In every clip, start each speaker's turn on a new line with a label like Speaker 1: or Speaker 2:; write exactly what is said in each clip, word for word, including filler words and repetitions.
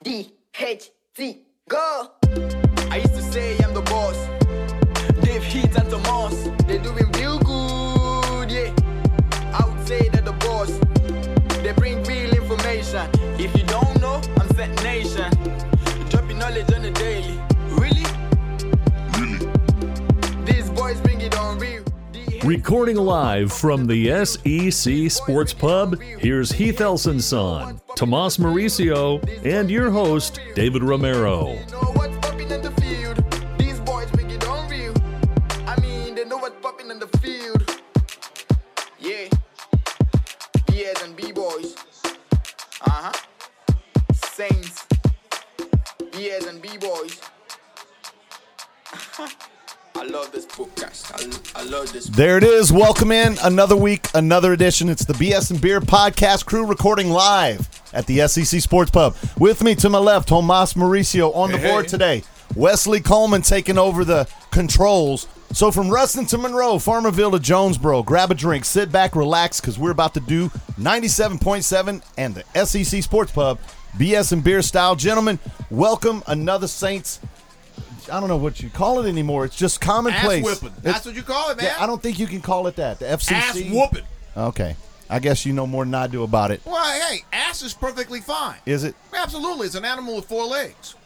Speaker 1: D H T, go!
Speaker 2: I used to say I'm the boss. Dave Heat and Tomas, they doing real good, yeah. I would say that the boss, they bring real information. If you don't know, I'm Set Nation. Dropping knowledge on the daily. Really? Really? These boys bring it on real.
Speaker 3: Recording live from the S E C Sports Pub, here's Heath Elson-Son, Tomas Mauricio, and your host, David Romero.
Speaker 2: You know what's popping in the field. These boys bring it on real. I mean, they know what's popping in the field. Yeah. B S and B-boys. Uh-huh. Saints. B S and B-boys. I love this podcast. I, I love this.
Speaker 4: There it is. Welcome in. Another week, another edition. It's the B S and Beer podcast crew recording live at the S E C Sports Pub. With me to my left, Tomas Mauricio on the
Speaker 5: Hey,
Speaker 4: board
Speaker 5: hey.
Speaker 4: today. Wesley Coleman taking over the controls. So from Ruston to Monroe, Farmerville to Jonesboro, grab a drink, sit back, relax, because we're about to do ninety-seven point seven and the S E C Sports Pub, B S and Beer style. Gentlemen, welcome another Saints. I don't know what you call it anymore. It's just commonplace.
Speaker 5: Ass whipping. That's
Speaker 4: It's-
Speaker 5: what you call it, man.
Speaker 4: Yeah, I don't think you can call it that. The F C C.
Speaker 5: Ass whooping.
Speaker 4: Okay. I guess you know more than I do about it.
Speaker 5: Well, hey, ass is perfectly fine.
Speaker 4: Is it?
Speaker 5: Absolutely. It's an animal with four legs.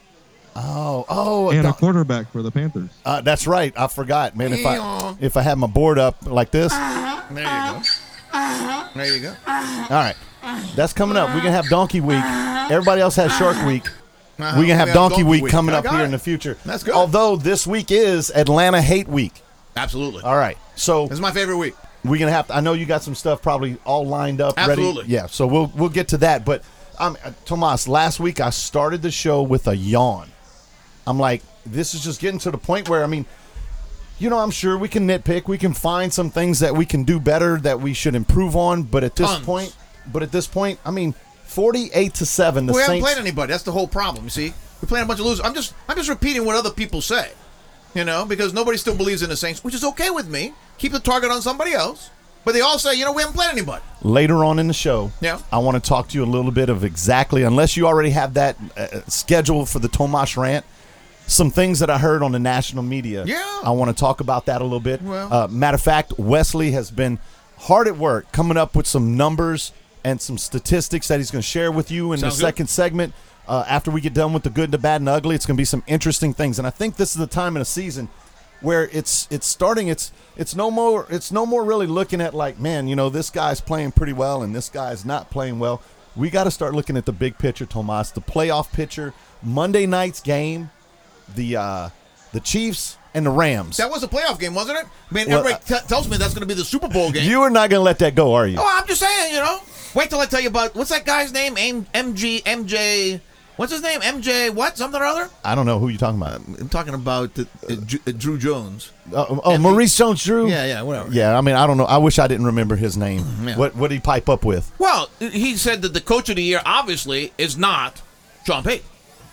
Speaker 4: Oh, oh.
Speaker 6: And
Speaker 4: no,
Speaker 6: a quarterback for the Panthers.
Speaker 4: uh, that's right. I forgot, man. If I
Speaker 5: Yeah.
Speaker 4: if I had my board up like this. All
Speaker 5: There you go. There you go.
Speaker 4: right. That's coming up. We're going to have Donkey Week. Everybody else has Shark Week.
Speaker 5: Uh-huh.
Speaker 4: We're going to have
Speaker 5: We
Speaker 4: Donkey Week coming
Speaker 5: I
Speaker 4: up
Speaker 5: got
Speaker 4: here
Speaker 5: it.
Speaker 4: in the future.
Speaker 5: That's good.
Speaker 4: Although this week is Atlanta Hate Week.
Speaker 5: Absolutely.
Speaker 4: All right. So
Speaker 5: This is my favorite week.
Speaker 4: we're gonna have to. I know you got some stuff probably all lined up,
Speaker 5: Absolutely.
Speaker 4: ready. Yeah, so we'll we'll get to that. But um, uh, Tomas, last week I started the show with a yawn. I'm like, this is just getting to the point where I mean, you know, I'm sure we can nitpick, we can find some things that we can do better, that we should improve on. But at this
Speaker 5: Tons.
Speaker 4: point, but at this point, I mean, forty-eight to seven. The
Speaker 5: we haven't
Speaker 4: Saints.
Speaker 5: played anybody. That's the whole problem, you see. We're playing a bunch of losers. I'm just I'm just repeating what other people say. You know, because nobody still believes in the Saints, which is okay with me. Keep the target on somebody else. But they all say, you know, we haven't played anybody.
Speaker 4: Later on in the show,
Speaker 5: Yeah.
Speaker 4: I want to talk to you a little bit of exactly, unless you already have that uh, scheduled for the Tomas rant, some things that I heard on the national media.
Speaker 5: Yeah.
Speaker 4: I want to talk about that a little bit.
Speaker 5: Well.
Speaker 4: Uh, matter of fact, Wesley has been hard at work coming up with some numbers and some statistics that he's going to share with you in
Speaker 5: Sounds
Speaker 4: the
Speaker 5: good.
Speaker 4: second segment. Uh, after we get done with the good, the bad, and the ugly, it's going to be some interesting things. And I think this is the time in the season where it's it's starting. It's it's no more. It's no more really looking at like, man, you know, this guy's playing pretty well and this guy's not playing well. We got to start looking at the big picture, Tomas, the playoff picture. Monday night's game, the uh, the Chiefs and the Rams.
Speaker 5: That was a playoff game, wasn't it? I mean,
Speaker 4: Well,
Speaker 5: everybody t- tells me that's going to be the Super Bowl game.
Speaker 4: You are not going to let that go, are you?
Speaker 5: Oh, I'm just saying, you know. Wait till I tell you about what's that guy's name? M- MG M J. What's his name? M J. What? Something or other?
Speaker 4: I don't know who you're talking about.
Speaker 5: I'm talking about uh, uh, Ju- uh, Drew Jones.
Speaker 4: Oh, oh Maurice Jones-Drew.
Speaker 5: Yeah, yeah, whatever.
Speaker 4: Yeah, I mean, I don't know. I wish I didn't remember his name.
Speaker 5: Yeah.
Speaker 4: What what did he pipe up with?
Speaker 5: Well, he said that the coach of the year obviously is not Sean Payton.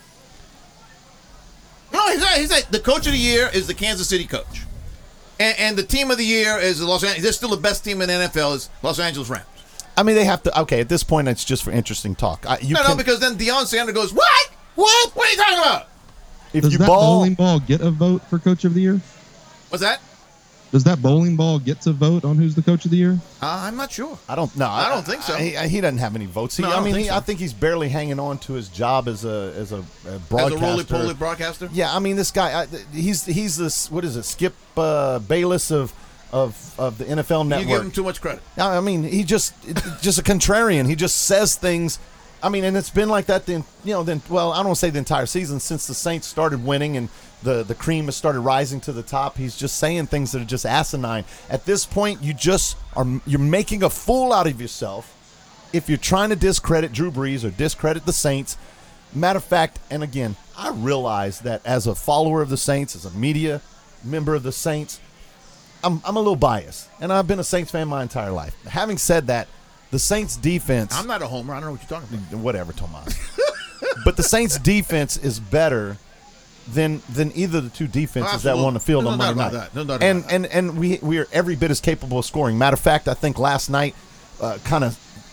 Speaker 5: No, he said, he said the coach of the year is the Kansas City coach, and, and the team of the year is the Los Angeles. They're still the best team in the N F L is Los Angeles Rams.
Speaker 4: I mean, they have to. Okay, at this point, it's just for interesting talk. I, you
Speaker 5: No,
Speaker 4: can,
Speaker 5: no, because then Deion Sanders goes, "What? What? What are you talking about?
Speaker 4: if
Speaker 6: Does
Speaker 4: you
Speaker 6: that
Speaker 4: ball,
Speaker 6: bowling ball get a vote for Coach of the Year?
Speaker 5: What's that?
Speaker 6: Does that bowling ball get to vote on who's the Coach of the Year?
Speaker 5: Uh, I'm not sure.
Speaker 4: I don't. No,
Speaker 5: I don't think so.
Speaker 4: He, he doesn't have any votes. He,
Speaker 5: No, I
Speaker 4: I
Speaker 5: don't
Speaker 4: mean,
Speaker 5: think
Speaker 4: he,
Speaker 5: so.
Speaker 4: I think he's barely hanging on to his job as a as a, a
Speaker 5: As a
Speaker 4: broadcaster.
Speaker 5: roly-poly broadcaster.
Speaker 4: Yeah, I mean, this guy. I, he's he's this. What is it? Skip uh, Bayless of of of the N F L
Speaker 5: You
Speaker 4: Network.
Speaker 5: give him too much credit.
Speaker 4: I mean, he just just a contrarian. He just says things. I mean, and it's been like that. Then you know, then well, I don't want to say the entire season since the Saints started winning and the the cream has started rising to the top. He's just saying things that are just asinine. At this point, you just are you're making a fool out of yourself if you're trying to discredit Drew Brees or discredit the Saints. Matter of fact, and again, I realize that as a follower of the Saints, as a media member of the Saints, I'm I'm a little biased, and I've been a Saints fan my entire life. Having said that, the Saints defense,
Speaker 5: I'm not a homer. I don't know what you're talking about.
Speaker 4: whatever, Tomas, but the Saints defense is better than than either of the two defenses that were on the field
Speaker 5: There's
Speaker 4: on
Speaker 5: no doubt
Speaker 4: Monday
Speaker 5: about
Speaker 4: night.
Speaker 5: that. No doubt
Speaker 4: and
Speaker 5: about that.
Speaker 4: and and we we are every bit as capable of scoring. Matter of fact, I think last night, uh, kind of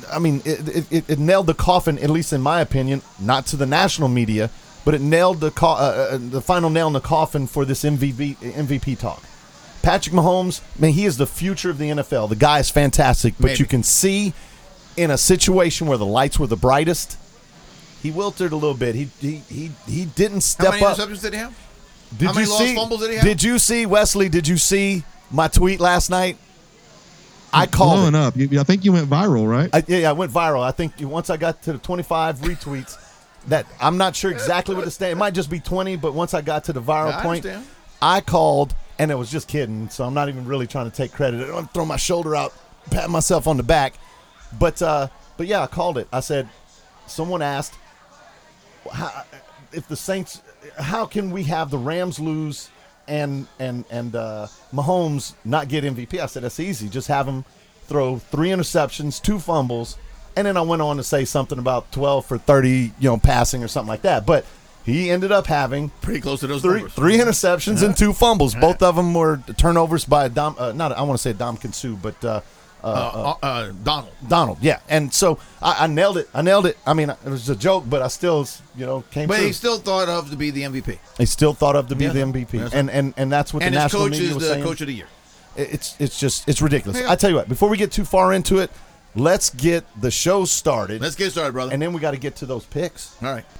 Speaker 4: I mean, it, it, it nailed the coffin, at least in my opinion, not to the national media, but it nailed the co- uh, uh, the final nail in the coffin for this M V P M V P talk. Patrick Mahomes, man, he is the future of the N F L. The guy is fantastic, but
Speaker 5: Maybe.
Speaker 4: you can see in a situation where the lights were the brightest, he wilted a little bit. He he he, he didn't step
Speaker 5: How many
Speaker 4: up.
Speaker 5: interceptions did he have?
Speaker 4: Did
Speaker 5: How many
Speaker 4: you
Speaker 5: lost
Speaker 4: see,
Speaker 5: fumbles did he have?
Speaker 4: Did you see, Wesley, did you see my tweet last night? I called
Speaker 6: Blowing
Speaker 4: it.
Speaker 6: up. You, I think you went viral, right?
Speaker 4: I, yeah, yeah, I went viral. I think once I got to the twenty-five retweets, that I'm not sure exactly what the stand. It might just be twenty, but once I got to the viral
Speaker 5: I
Speaker 4: point,
Speaker 5: understand.
Speaker 4: I called, and it was just kidding. So I'm not even really trying to take credit. I don't want to throw my shoulder out, pat myself on the back. But uh, but yeah, I called it. I said, someone asked, how, if the Saints, how can we have the Rams lose and and and uh, Mahomes not get M V P? I said, that's easy. Just have him throw three interceptions, two fumbles, and then I went on to say something about twelve for thirty, you know, passing or something like that. But he ended up having
Speaker 5: Pretty close to those
Speaker 4: three
Speaker 5: numbers.
Speaker 4: three interceptions and two fumbles. Both of them were turnovers by Dom. Uh, not I want to say Dom Kinsu, but uh,
Speaker 5: Uh, uh, uh, Donald.
Speaker 4: Donald. Yeah, and so I, I nailed it. I nailed it. I mean, it was a joke, but I still, you know, came.
Speaker 5: But
Speaker 4: true.
Speaker 5: he's still thought of to be the M V P.
Speaker 4: He still thought of to be
Speaker 5: Yeah.
Speaker 4: the M V P,
Speaker 5: That's
Speaker 4: and and and that's what
Speaker 5: And
Speaker 4: the
Speaker 5: his
Speaker 4: national
Speaker 5: coach
Speaker 4: media
Speaker 5: is
Speaker 4: was
Speaker 5: the
Speaker 4: saying.
Speaker 5: coach of the year.
Speaker 4: It's it's just it's ridiculous.
Speaker 5: Yeah.
Speaker 4: I tell you what. Before we get too far into it, let's get the show started,
Speaker 5: Let's get started, brother.
Speaker 4: and then we got to get to those picks.
Speaker 5: All right.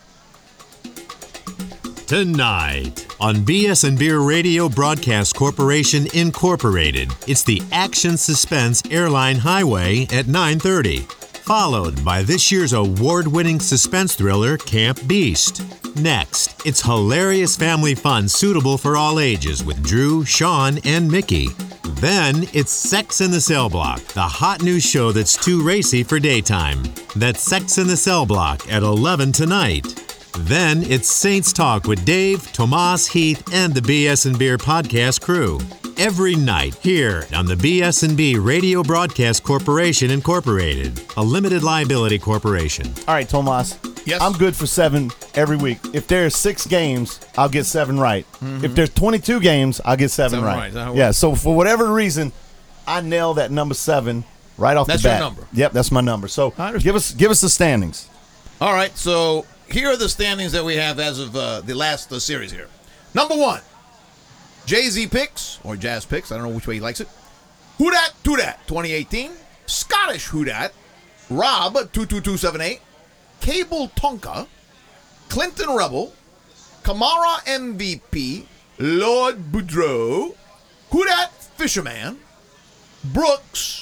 Speaker 7: Tonight on B S and Beer Radio Broadcast Corporation Incorporated, it's the Action Suspense Airline Highway at nine thirty, followed by this year's award-winning suspense thriller Camp Beast. Next, it's hilarious family fun suitable for all ages with Drew, Sean, and Mickey. Then it's Sex in the Cell Block, the hot new show that's too racy for daytime. That's Sex in the Cell Block at eleven tonight. Then it's Saints Talk with Dave, Tomas, Heath, and the B S and Beer podcast crew. Every night here on the B S and B Radio Broadcast Corporation Incorporated, a limited liability corporation.
Speaker 4: All right, Tomas.
Speaker 5: Yes?
Speaker 4: I'm good for seven every week. If there's six games, I'll get seven right. If there's twenty-two games, I'll get seven,
Speaker 5: Seven
Speaker 4: right.
Speaker 5: right. Is that how it
Speaker 4: Yeah.
Speaker 5: works?
Speaker 4: So for whatever reason, I nailed that number seven right off
Speaker 5: That's
Speaker 4: the
Speaker 5: your
Speaker 4: bat.
Speaker 5: number?
Speaker 4: Yep, that's my number. So
Speaker 5: I understand.
Speaker 4: give us give us the standings.
Speaker 5: All right, so here are the standings that we have as of uh, the last uh, series here. Number one, Jay-Z picks, or Jazz picks, I don't know which way he likes it. Who Dat, To Dat, twenty eighteen. Scottish Who Dat, Rob, two two two seven eight. Cable Tonka, Clinton Rebel, Kamara M V P, Lord Boudreaux, Who Dat Fisherman, Brooks,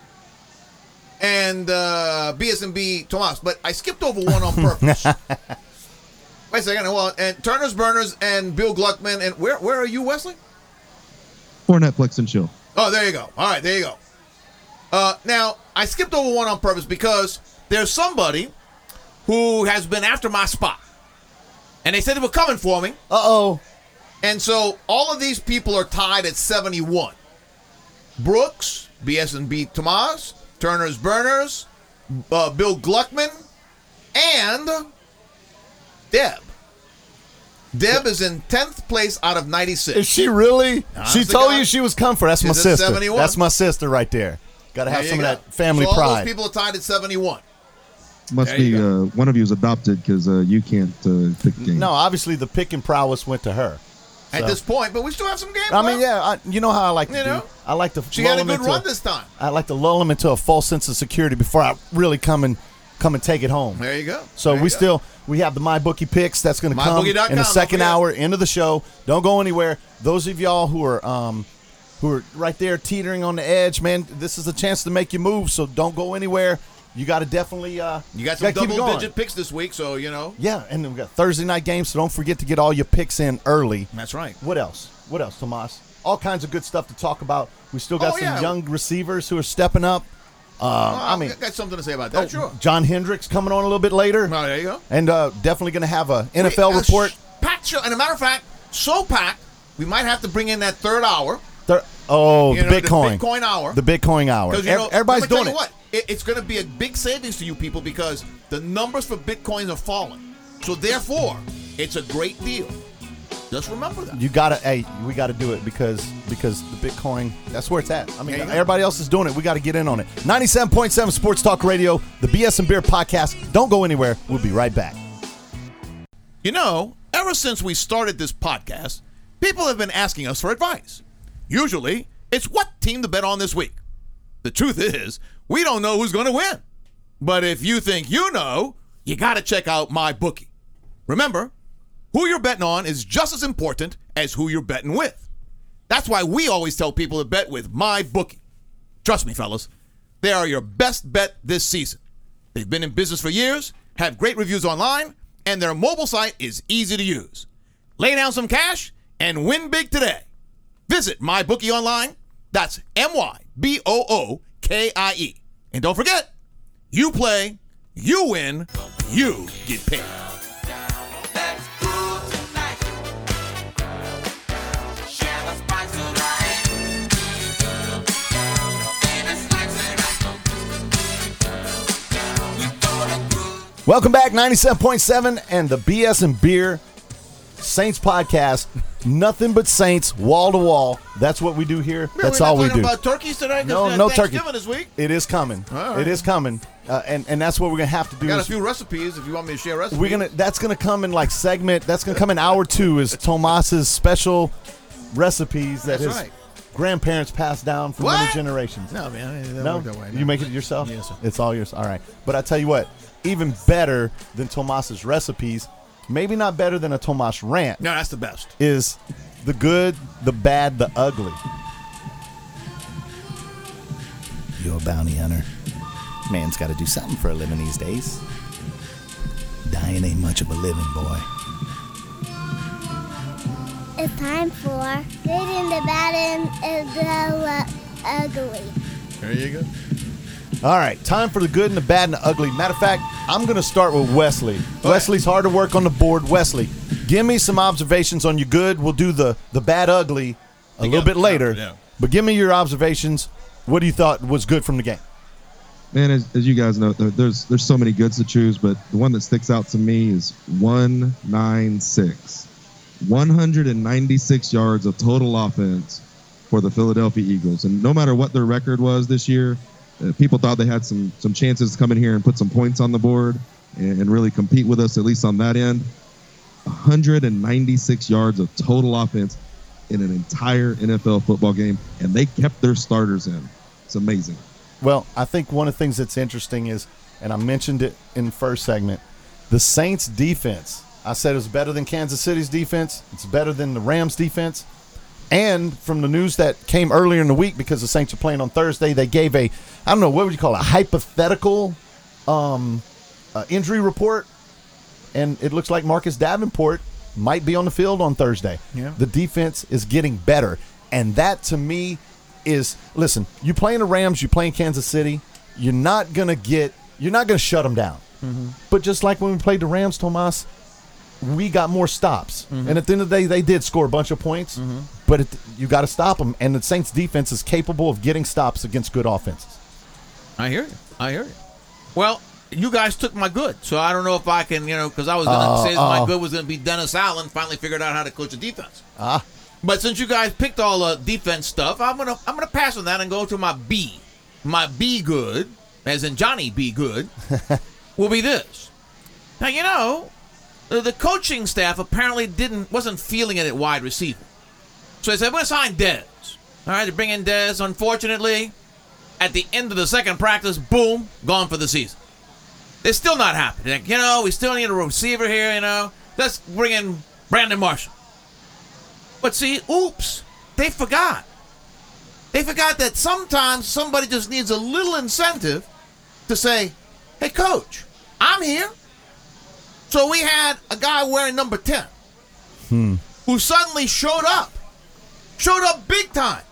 Speaker 5: and uh, B S and B Tomas, but I skipped over one on purpose. Wait a second. Well, and Turner's Burners and Bill Gluckman, and where where are you, Wesley?
Speaker 6: For Netflix and chill.
Speaker 5: Oh, there you go. All right, there you go. Uh, now I skipped over one on purpose because there's somebody who has been after my spot, and they said they were coming for me,
Speaker 4: Uh oh.
Speaker 5: and so all of these people are tied at seventy-one. Brooks, B S and B Tomas, Turner's Burners, uh, Bill Gluckman, and Deb. Deb is in tenth place out of ninety-six.
Speaker 4: Is she really?
Speaker 5: Honest
Speaker 4: she
Speaker 5: to
Speaker 4: told
Speaker 5: God.
Speaker 4: you she was coming. That's my
Speaker 5: She's at
Speaker 4: sister.
Speaker 5: seventy-one.
Speaker 4: That's my sister right there. Got to have
Speaker 5: There
Speaker 4: some
Speaker 5: you
Speaker 4: of
Speaker 5: go.
Speaker 4: that family
Speaker 5: so all
Speaker 4: pride.
Speaker 5: those people are tied at seventy-one.
Speaker 6: Must
Speaker 5: There you
Speaker 6: be
Speaker 5: go.
Speaker 6: uh, one of you is adopted because uh, you can't uh, pick games.
Speaker 4: No, obviously the pick and prowess went to her.
Speaker 5: At
Speaker 4: So-
Speaker 5: this point, but we still have some games
Speaker 4: I mean,
Speaker 5: left.
Speaker 4: yeah, I, you know how I like to
Speaker 5: You
Speaker 4: do.
Speaker 5: know?
Speaker 4: I like to.
Speaker 5: She
Speaker 4: lull
Speaker 5: had a
Speaker 4: them
Speaker 5: good
Speaker 4: into
Speaker 5: run this time.
Speaker 4: I like to lull them into a false sense of security before I really come and come and take it home.
Speaker 5: There you go.
Speaker 4: So
Speaker 5: There
Speaker 4: we
Speaker 5: you go.
Speaker 4: still we have the MyBookie picks that's going to come
Speaker 5: MyBookie dot com,
Speaker 4: in the
Speaker 5: don't
Speaker 4: second
Speaker 5: forget.
Speaker 4: hour into the show. Don't go anywhere. Those of y'all who are um who are right there teetering on the edge, man, this is a chance to make you move. So don't go anywhere. You got to definitely uh
Speaker 5: You got some
Speaker 4: gotta keep it
Speaker 5: double
Speaker 4: going.
Speaker 5: digit picks this week, so you know.
Speaker 4: Yeah, and then we got Thursday night games, so don't forget to get all your picks in early.
Speaker 5: That's right.
Speaker 4: What else? What else, Tomas? All kinds of good stuff to talk about. We still got
Speaker 5: Oh,
Speaker 4: some
Speaker 5: yeah.
Speaker 4: young receivers who are stepping up. Uh, I mean,
Speaker 5: I got something to say about that.
Speaker 4: oh,
Speaker 5: Sure.
Speaker 4: John Hendricks coming on a little bit later.
Speaker 5: Well, there you go.
Speaker 4: And uh, definitely going to have a N F L
Speaker 5: Wait, uh,
Speaker 4: report.
Speaker 5: sh- packed show. And a matter of fact, so packed, we might have to bring in that third hour.
Speaker 4: Thir- oh,
Speaker 5: You
Speaker 4: the
Speaker 5: know,
Speaker 4: Bitcoin.
Speaker 5: the Bitcoin hour.
Speaker 4: The Bitcoin hour.
Speaker 5: Because you
Speaker 4: Ev-
Speaker 5: know,
Speaker 4: everybody's
Speaker 5: let me tell
Speaker 4: doing
Speaker 5: you
Speaker 4: it.
Speaker 5: What? It, it's going to be a big savings to you people because the numbers for Bitcoins are falling. So therefore, it's a great deal. Just remember that.
Speaker 4: You gotta, hey, we gotta do it because because the Bitcoin, that's where it's at. I mean,
Speaker 5: There you go.
Speaker 4: everybody else is doing it. We got to get in on it. ninety-seven point seven Sports Talk Radio, the B S and Beer Podcast. Don't go anywhere. We'll be right back.
Speaker 5: You know, ever since we started this podcast, people have been asking us for advice. Usually, it's what team to bet on this week. The truth is, we don't know who's going to win. But if you think you know, you got to check out MyBookie. Remember, who you're betting on is just as important as who you're betting with. That's why we always tell people to bet with MyBookie. Trust me, fellas, they are your best bet this season. They've been in business for years, have great reviews online, and their mobile site is easy to use. Lay down some cash and win big today. Visit MyBookie online. That's M Y B O O K I E. And don't forget, you play, you win, you get paid.
Speaker 4: Welcome back, ninety-seven point seven and the B S and Beer Saints Podcast. Nothing but Saints, wall to wall. That's what we do here. That's
Speaker 5: We're not
Speaker 4: all we
Speaker 5: talking
Speaker 4: do.
Speaker 5: about turkeys today? 'Cause
Speaker 4: No,
Speaker 5: we
Speaker 4: no
Speaker 5: had
Speaker 4: turkey.
Speaker 5: Thanksgiving this week.
Speaker 4: It is coming.
Speaker 5: All right.
Speaker 4: It is coming, uh, and and that's what we're gonna have to do.
Speaker 5: I got a
Speaker 4: is
Speaker 5: few recipes if you want me to share recipes.
Speaker 4: we're gonna. That's gonna come in like segment. That's gonna come in hour two. Is Tomas's special recipes that
Speaker 5: That's
Speaker 4: his
Speaker 5: right.
Speaker 4: grandparents passed down for
Speaker 5: What?
Speaker 4: many generations.
Speaker 5: No, man. That
Speaker 4: No,
Speaker 5: worked that way.
Speaker 4: you make it yourself.
Speaker 5: Yes, sir.
Speaker 4: It's all yours. All right, but I tell you what, even better than Tomas's recipes, maybe not better than a Tomas rant,
Speaker 5: No, that's the best.
Speaker 4: is the good, the bad, the ugly.
Speaker 8: You're a bounty hunter. Man's got to do something for a living these days. Dying ain't much of a living, boy.
Speaker 9: It's time for Good and the Bad and the Ugly.
Speaker 5: There you go.
Speaker 4: All right, time for the good and the bad and the ugly. Matter of fact, I'm going to start with Wesley. Wesley's hard to work on the board. Wesley, give me some observations on your good. We'll do the, the bad ugly a little bit later.
Speaker 5: yeah.
Speaker 4: But give me your observations. What do you thought was good from the game?
Speaker 6: Man, as, as you guys know, there- there's there's so many goods to choose, but the one that sticks out to me is one ninety-six. one hundred ninety-six yards of total offense for the Philadelphia Eagles. And no matter what their record was this year, uh, people thought they had some some chances to come in here and put some points on the board and, and really compete with us, at least on that end. one hundred ninety-six yards of total offense in an entire N F L football game, and they kept their starters in. It's amazing.
Speaker 4: Well, I think one of the things that's interesting is, and I mentioned it in the first segment, the Saints defense. I said it was better than Kansas City's defense. It's better than the Rams defense. And from the news that came earlier in the week, because the Saints are playing on Thursday, they gave a, I don't know, what would you call it, a hypothetical um, uh, injury report. And it looks like Marcus Davenport might be on the field on Thursday.
Speaker 5: Yeah.
Speaker 4: The defense is getting better. And that, to me, is, listen, you playing the Rams, you playing Kansas City, you're not going to get, you're not going to shut them down.
Speaker 5: Mm-hmm.
Speaker 4: But just like when we played the Rams, Tomas, we got more stops.
Speaker 5: Mm-hmm.
Speaker 4: And at the end of the day, they did score a bunch of points, but it, you got to stop them. And the Saints defense is capable of getting stops against good offenses.
Speaker 5: I hear you. I hear you. Well, you guys took my good, so I don't know if I can, you know, because I was going to
Speaker 4: Uh,
Speaker 5: say that
Speaker 4: uh.
Speaker 5: my good was going to be Dennis Allen. Finally figured out how to coach a defense.
Speaker 4: Ah.
Speaker 5: But since you guys picked all the defense stuff, I'm gonna I'm gonna pass on that and go to my B. My B good, as in Johnny B good, will be this. Now you know, the, the coaching staff apparently didn't wasn't feeling it at wide receiver, so they said we're gonna sign Dez. All right, they bring in Dez. Unfortunately, at the end of the second practice, boom, gone for the season. They're still not happy. They're like, you know, we still need a receiver here. You know, let's bring in Brandon Marshall. But see, oops, they forgot. They forgot that sometimes somebody just needs a little incentive to say, hey, coach, I'm here. So we had a guy wearing number ten
Speaker 4: Hmm.
Speaker 5: who suddenly showed up. Showed up big time.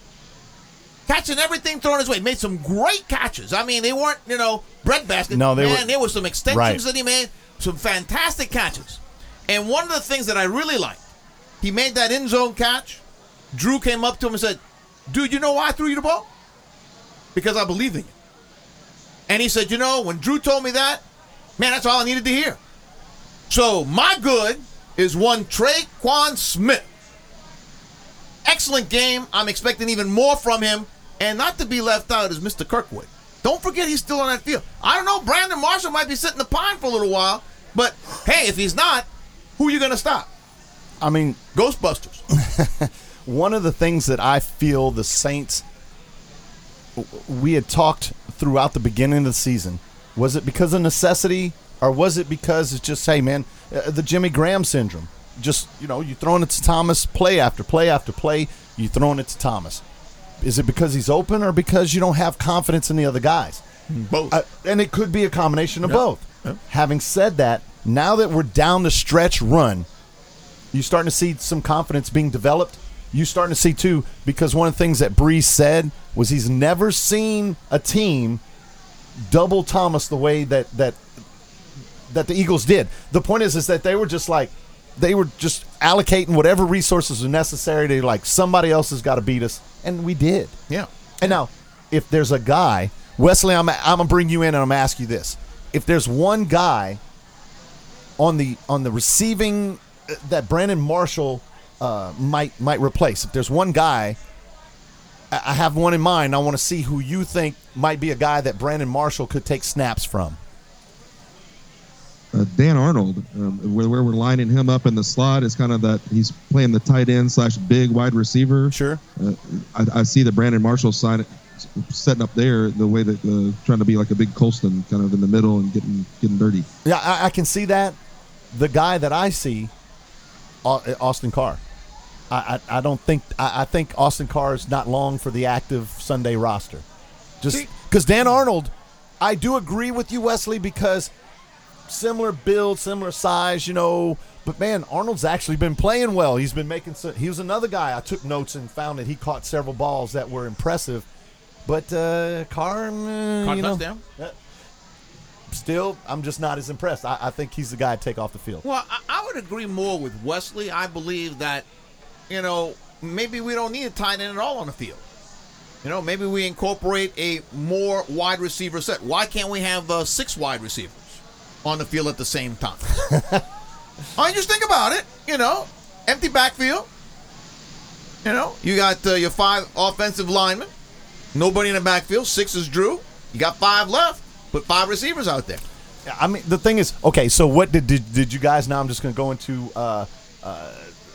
Speaker 5: Catching everything thrown his way. Made some great catches. I mean, they weren't, you know, breadbasket.
Speaker 4: No, they
Speaker 5: Man,
Speaker 4: were-
Speaker 5: there were some extensions
Speaker 4: Right.
Speaker 5: that he made. Some fantastic catches. And one of the things that I really liked, he made that end zone catch. Drew came up to him and said, dude, you know why I threw you the ball? Because I believe in you. And he said, you know, when Drew told me that, man, that's all I needed to hear. So my good is one Traquan Smith. Excellent game. I'm expecting even more from him. And not to be left out is Mister Kirkwood. Don't forget he's still on that field. I don't know, Brandon Marshall might be sitting the pine for a little while. But, hey, if he's not, who are you going to stop?
Speaker 4: I mean,
Speaker 5: Ghostbusters.
Speaker 4: One of the things that I feel the Saints, we had talked throughout the beginning of the season, was it because of necessity or was it because it's just, hey, man, uh, the Jimmy Graham syndrome? Just, you know, you throwing it to Thomas play after play after play, you throwing it to Thomas. Is it because he's open or because you don't have confidence in the other guys?
Speaker 5: Both.
Speaker 4: Uh, and it could be a combination of
Speaker 5: Yep.
Speaker 4: both.
Speaker 5: Yep.
Speaker 4: Having said that, now that we're down the stretch run, you're starting to see some confidence being developed. You're starting to see, too, because one of the things that Breeze said was he's never seen a team double Thomas the way that that that the Eagles did. The point is, is that they were just like, they were just allocating whatever resources are necessary to, like, somebody else has got to beat us. And we did.
Speaker 5: Yeah.
Speaker 4: And now, if there's a guy, Wesley, I'm, I'm going to bring you in and I'm going to ask you this. If there's one guy on the on the receiving that Brandon Marshall uh, might might replace, if there's one guy, I I have one in mind. I want to see who you think might be a guy that Brandon Marshall could take snaps from.
Speaker 6: Uh, Dan Arnold, um, where, where we're lining him up in the slot is kind of that he's playing the tight end slash big wide receiver.
Speaker 4: Sure.
Speaker 6: Uh, I, I see the Brandon Marshall sign setting up there the way that uh, trying to be like a big Colston kind of in the middle and getting getting dirty.
Speaker 4: Yeah, I, I can see that. The guy that I see, Au- Austin Carr. I, I, I don't think I, I think Austin Carr is not long for the active Sunday roster. Just because Dan Arnold, I do agree with you, Wesley, because similar build, similar size, you know. But man, Arnold's actually been playing well. He's been making. Some, he was another guy I took notes and found that he caught several balls that were impressive. But uh, Carr, uh,
Speaker 5: Carr
Speaker 4: you know,
Speaker 5: touchdown.
Speaker 4: uh, still, I'm just not as impressed. I, I think he's the guy to take off the field.
Speaker 5: Well, I, I would agree more with Wesley. I believe that, you know, maybe we don't need a tight end at all on the field. You know, maybe we incorporate a more wide receiver set. Why can't we have uh, six wide receivers on the field at the same time? I mean, just think about it. You know, empty backfield. You know, you got uh, your five offensive linemen. Nobody in the backfield. Six is Drew. You got five left. Put five receivers out there.
Speaker 4: I mean, the thing is, okay, so what did did, did you guys, now I'm just going to go into uh, uh,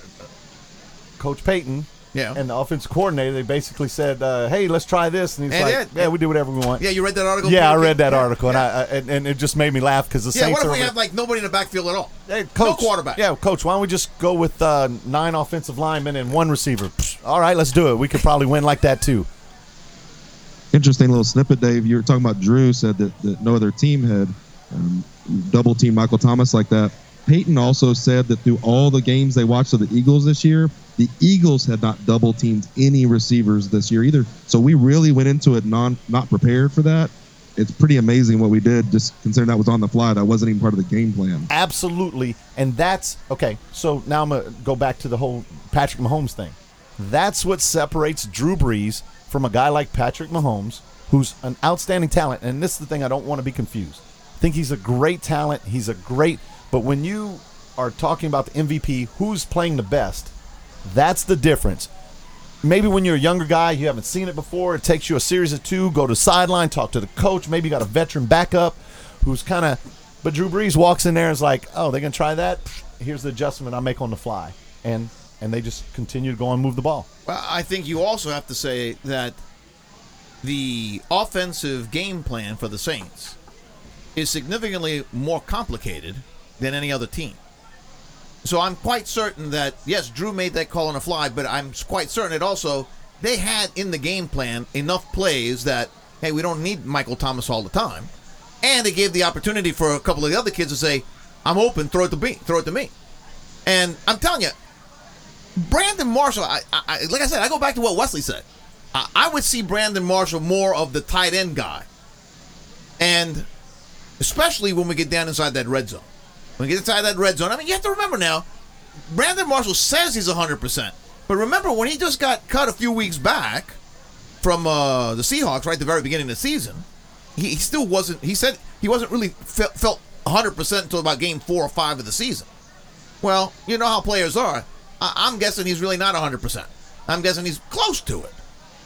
Speaker 4: Coach Payton
Speaker 5: Yeah.
Speaker 4: and the offensive coordinator. They basically said, uh, hey, let's try this. And he's
Speaker 5: They
Speaker 4: like,
Speaker 5: did.
Speaker 4: yeah, we do whatever we want.
Speaker 5: Yeah, you read that article?
Speaker 4: Yeah, I
Speaker 5: Okay.
Speaker 4: read that
Speaker 5: Yeah,
Speaker 4: article,
Speaker 5: yeah.
Speaker 4: and I and, and it just made me laugh because the
Speaker 5: Yeah,
Speaker 4: Saints
Speaker 5: what if
Speaker 4: are
Speaker 5: we
Speaker 4: over-
Speaker 5: have, like, nobody in the backfield at all?
Speaker 4: Hey, coach,
Speaker 5: No quarterback.
Speaker 4: Yeah, coach, why don't we just go with uh, nine offensive linemen and one receiver? Psh, all right, let's do it. We could probably win like that, too.
Speaker 6: Interesting little snippet, Dave. You were talking about Drew said that, that no other team had um, double team Michael Thomas like that. Peyton also said that through all the games they watched of the Eagles this year, the Eagles had not double teamed any receivers this year either. So we really went into it non not prepared for that. It's pretty amazing what we did, just considering that was on the fly. That wasn't even part of the game plan.
Speaker 4: Absolutely. And that's okay. So now I'm going to go back to the whole Patrick Mahomes thing. That's what separates Drew Brees from a guy like Patrick Mahomes, who's an outstanding talent. And this is the thing, I don't want to be confused. I think he's a great talent. He's a great, but when you are talking about the M V P, who's playing the best, that's the difference. Maybe when you're a younger guy, you haven't seen it before, it takes you a series of two, go to the sideline, talk to the coach, maybe you got a veteran backup who's kind of, but Drew Brees walks in there and is like, oh, they're going to try that? Here's the adjustment I make on the fly. And and they just continue to go and move the ball.
Speaker 5: Well, I think you also have to say that the offensive game plan for the Saints is significantly more complicated than any other team. So I'm quite certain that, yes, Drew made that call on the fly, but I'm quite certain that also they had in the game plan enough plays that, hey, we don't need Michael Thomas all the time. And it gave the opportunity for a couple of the other kids to say, I'm open, throw it to me, throw it to me. And I'm telling you, Brandon Marshall, I, I, like I said, I go back to what Wesley said. I, I would see Brandon Marshall more of the tight end guy. And especially when we get down inside that red zone. When we get inside that red zone, I mean, you have to remember now, Brandon Marshall says he's one hundred percent. But remember, when he just got cut a few weeks back from uh, the Seahawks right at the very beginning of the season, he, he still wasn't, he said he wasn't really felt, felt one hundred percent until about game four or five of the season. Well, you know how players are. I- I'm guessing he's really not one hundred percent. I'm guessing he's close to it.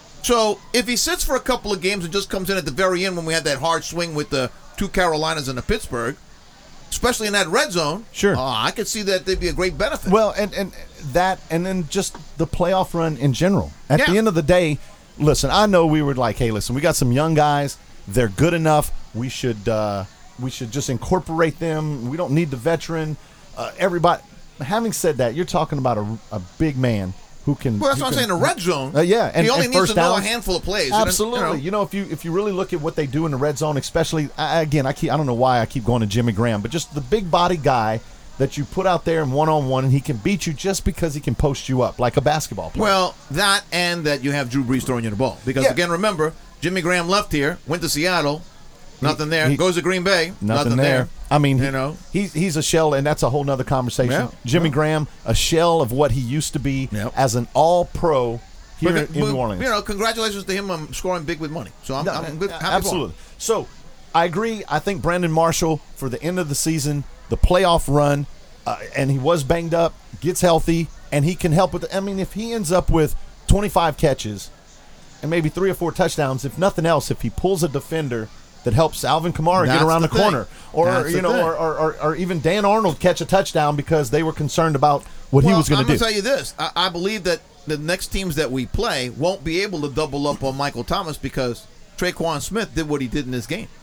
Speaker 5: So if he sits for a couple of games and just comes in at the very end when we had that hard swing with the two Carolinas and the Pittsburgh, especially in that red zone,
Speaker 4: Sure.
Speaker 5: uh, I could see that there'd be a great benefit.
Speaker 4: Well, and, and that, and then just the playoff run in general. At
Speaker 5: Yeah.
Speaker 4: the end of the day, listen, I know we were like, hey, listen, we got some young guys. They're good enough. We should uh, we should just incorporate them. We don't need the veteran. Uh, everybody. Having said that, you're talking about a, a big man who can.
Speaker 5: well, that's
Speaker 4: who
Speaker 5: what I'm
Speaker 4: can-
Speaker 5: saying. The red zone.
Speaker 4: Uh, yeah, and
Speaker 5: he only
Speaker 4: and
Speaker 5: needs
Speaker 4: first
Speaker 5: to know a
Speaker 4: downs.
Speaker 5: handful of plays. And then,
Speaker 4: Absolutely.
Speaker 5: you know,
Speaker 4: You know, if you if you really look at what they do in the red zone, especially I, again, I keep I don't know why I keep going to Jimmy Graham, but just the big body guy that you put out there in one on one, and he can beat you just because he can post you up like a basketball player.
Speaker 5: Well, that and that you have Drew Brees throwing you the ball. Because,
Speaker 4: Yeah.
Speaker 5: again, remember, Jimmy Graham left here, went to Seattle, nothing there.
Speaker 4: he-
Speaker 5: Goes to Green Bay,
Speaker 4: nothing,
Speaker 5: nothing,
Speaker 4: there. I mean,
Speaker 5: you
Speaker 4: he-
Speaker 5: know.
Speaker 4: he's he's a shell, and that's a whole nother conversation.
Speaker 5: Yeah.
Speaker 4: Jimmy
Speaker 5: Yeah.
Speaker 4: Graham, a shell of what he used to be
Speaker 5: Yep.
Speaker 4: as an All Pro here
Speaker 5: But-
Speaker 4: in
Speaker 5: but,
Speaker 4: New Orleans.
Speaker 5: You know, congratulations to him on scoring big with money. So I'm,
Speaker 4: No,
Speaker 5: I'm good. Happy for him.
Speaker 4: absolutely. So I agree. I think Brandon Marshall for the end of the season, the playoff run, uh, and he was banged up, gets healthy, and he can help with. I mean, if he ends up with twenty-five catches and maybe three or four touchdowns, if nothing else, if he pulls a defender that helps Alvin Kamara
Speaker 5: That's
Speaker 4: get around
Speaker 5: the
Speaker 4: the, corner,
Speaker 5: thing.
Speaker 4: or
Speaker 5: That's
Speaker 4: you
Speaker 5: the
Speaker 4: know,
Speaker 5: thing.
Speaker 4: or, or, or or even Dan Arnold catch a touchdown because they were concerned about what he
Speaker 5: Well,
Speaker 4: was going
Speaker 5: I'm
Speaker 4: to do.
Speaker 5: going to tell you this. I, I believe that the next teams that we play won't be able to double up on Michael Thomas because Traquan Smith did what he did in this game.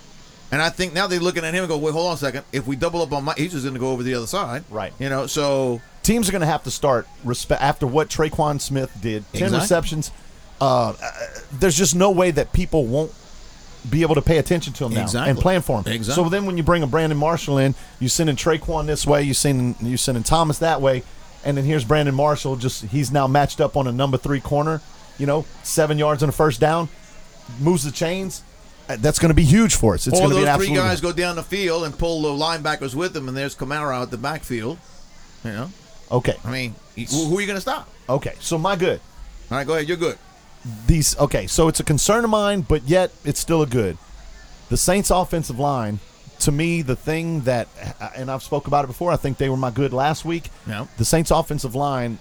Speaker 5: And I think now they're looking at him and go, wait, hold on a second. If we double up on Mike, he's just going to go over the other side.
Speaker 4: Right.
Speaker 5: You know, so
Speaker 4: Teams are going to have to start respect after what Traquan Smith did. Ten
Speaker 5: Exactly.
Speaker 4: receptions. Uh, uh, there's just no way that people won't be able to pay attention to him now
Speaker 5: Exactly.
Speaker 4: and plan for him.
Speaker 5: Exactly.
Speaker 4: So then, when you bring a Brandon Marshall in, you sending Traquan this way, you sending you sending Thomas that way, and then here's Brandon Marshall. Just he's now matched up on a number three corner. You know, seven yards on a first down, moves the chains. Uh, That's going to be huge for us. It's
Speaker 5: all
Speaker 4: going to
Speaker 5: those
Speaker 4: be an
Speaker 5: three
Speaker 4: absolute.
Speaker 5: guys go down the field and pull the linebackers with them, and there's Kamara out the backfield. You know,
Speaker 4: Okay.
Speaker 5: I mean, who, who are you going to stop?
Speaker 4: Okay. So my good.
Speaker 5: All right, go ahead. You're good.
Speaker 4: These okay, so it's a concern of mine, but yet it's still a good. The Saints' offensive line, to me, the thing that, and I've spoke about it before. I think they were my good last week.
Speaker 5: Yeah.
Speaker 4: The Saints' offensive line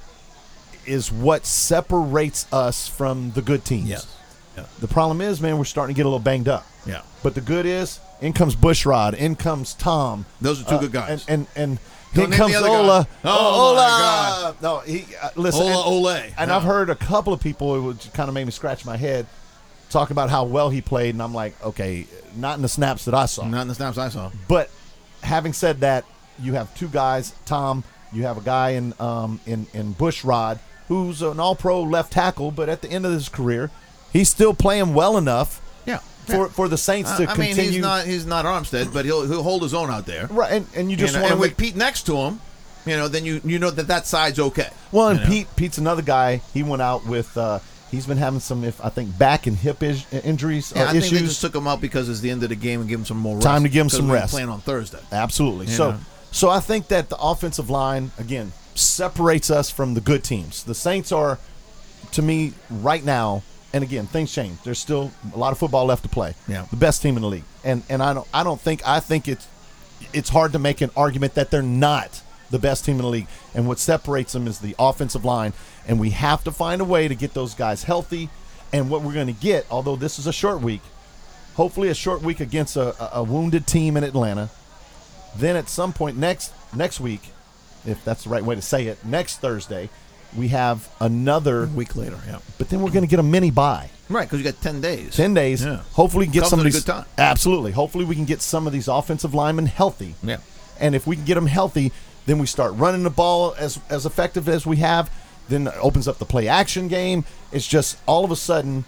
Speaker 4: is what separates us from the good teams.
Speaker 5: Yes. Yeah.
Speaker 4: The problem is, man, we're starting to get a little banged up.
Speaker 5: Yeah.
Speaker 4: But the good is, in comes Bushrod, in comes Tom.
Speaker 5: Those are two
Speaker 4: Uh,
Speaker 5: good guys.
Speaker 4: And and and
Speaker 5: Don't
Speaker 4: here
Speaker 5: name the
Speaker 4: comes
Speaker 5: other guy.
Speaker 4: Ola.
Speaker 5: Oh,
Speaker 4: Ola.
Speaker 5: my God.
Speaker 4: No, he uh, listen.
Speaker 5: Ola
Speaker 4: and,
Speaker 5: Ole.
Speaker 4: And
Speaker 5: Yeah.
Speaker 4: I've heard a couple of people, which kind of made me scratch my head, talking about how well he played, and I'm like, okay, not in the snaps that I saw.
Speaker 5: Not in the snaps I saw.
Speaker 4: But having said that, you have two guys, Tom. You have a guy in um in in Bushrod who's an All-Pro left tackle, but at the end of his career, he's still playing well enough.
Speaker 5: Yeah.
Speaker 4: For, for the Saints
Speaker 5: Uh,
Speaker 4: to
Speaker 5: I mean,
Speaker 4: continue.
Speaker 5: he's not he's not Armstead, but he'll he'll hold his own out there.
Speaker 4: Right, and, and you just
Speaker 5: You know,
Speaker 4: want to
Speaker 5: and
Speaker 4: make
Speaker 5: with Pete next to him, you know, then you you know that that side's okay.
Speaker 4: well. And
Speaker 5: you know?
Speaker 4: Pete Pete's another guy. He went out with. Uh, he's been having some, if I think, back and hip is, injuries
Speaker 5: Yeah,
Speaker 4: or
Speaker 5: I think they
Speaker 4: issues.
Speaker 5: just took him out because it's the end of the game and give him some more rest.
Speaker 4: Time to give him
Speaker 5: 'Cause
Speaker 4: some
Speaker 5: we're
Speaker 4: rest.
Speaker 5: Playing on Thursday.
Speaker 4: Absolutely.
Speaker 5: You
Speaker 4: So,
Speaker 5: know.
Speaker 4: so I think that the offensive line again separates us from the good teams. The Saints are, to me, right now. And again, things change. There's still a lot of football left to play.
Speaker 5: Yeah.
Speaker 4: The best team in the league. And and I don't I don't think I think it's it's hard to make an argument that they're not the best team in the league. And what separates them is the offensive line. And we have to find a way to get those guys healthy. And what we're going to get, although this is a short week, hopefully a short week against a, a, a wounded team in Atlanta. Then at some point next next week, if that's the right way to say it, next Thursday, we have another
Speaker 5: A week later, yeah.
Speaker 4: But then we're going to get a mini bye.
Speaker 5: Right, because you got ten days.
Speaker 4: ten days.
Speaker 5: Yeah.
Speaker 4: Hopefully, get
Speaker 5: Comes
Speaker 4: some of
Speaker 5: at a
Speaker 4: these.
Speaker 5: good time.
Speaker 4: Absolutely. Hopefully, we can get some of these offensive linemen healthy.
Speaker 5: Yeah.
Speaker 4: And if we can get them healthy, then we start running the ball as as effective as we have. Then it opens up the play action game. It's just all of a sudden,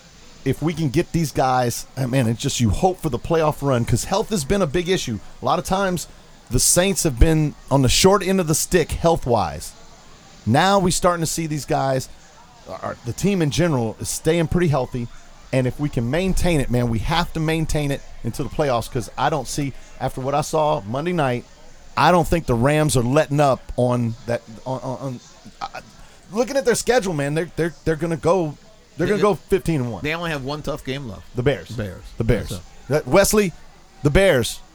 Speaker 4: if we can get these guys, uh, man, it's just you hope for the playoff run because health has been a big issue. A lot of times, the Saints have been on the short end of the stick health wise. Now we're starting to see these guys, our, the team in general, is staying pretty healthy. And if we can maintain it, man, we have to maintain it into the playoffs because I don't see, after what I saw Monday night, I don't think the Rams are letting up on that. On, on, on uh, looking at their schedule, man, they're they're they're gonna go, they're gonna go fifteen and one.
Speaker 5: They only have one tough game left.
Speaker 4: The Bears,
Speaker 5: Bears.
Speaker 4: the Bears.
Speaker 5: So-
Speaker 4: That- Wesley, the Bears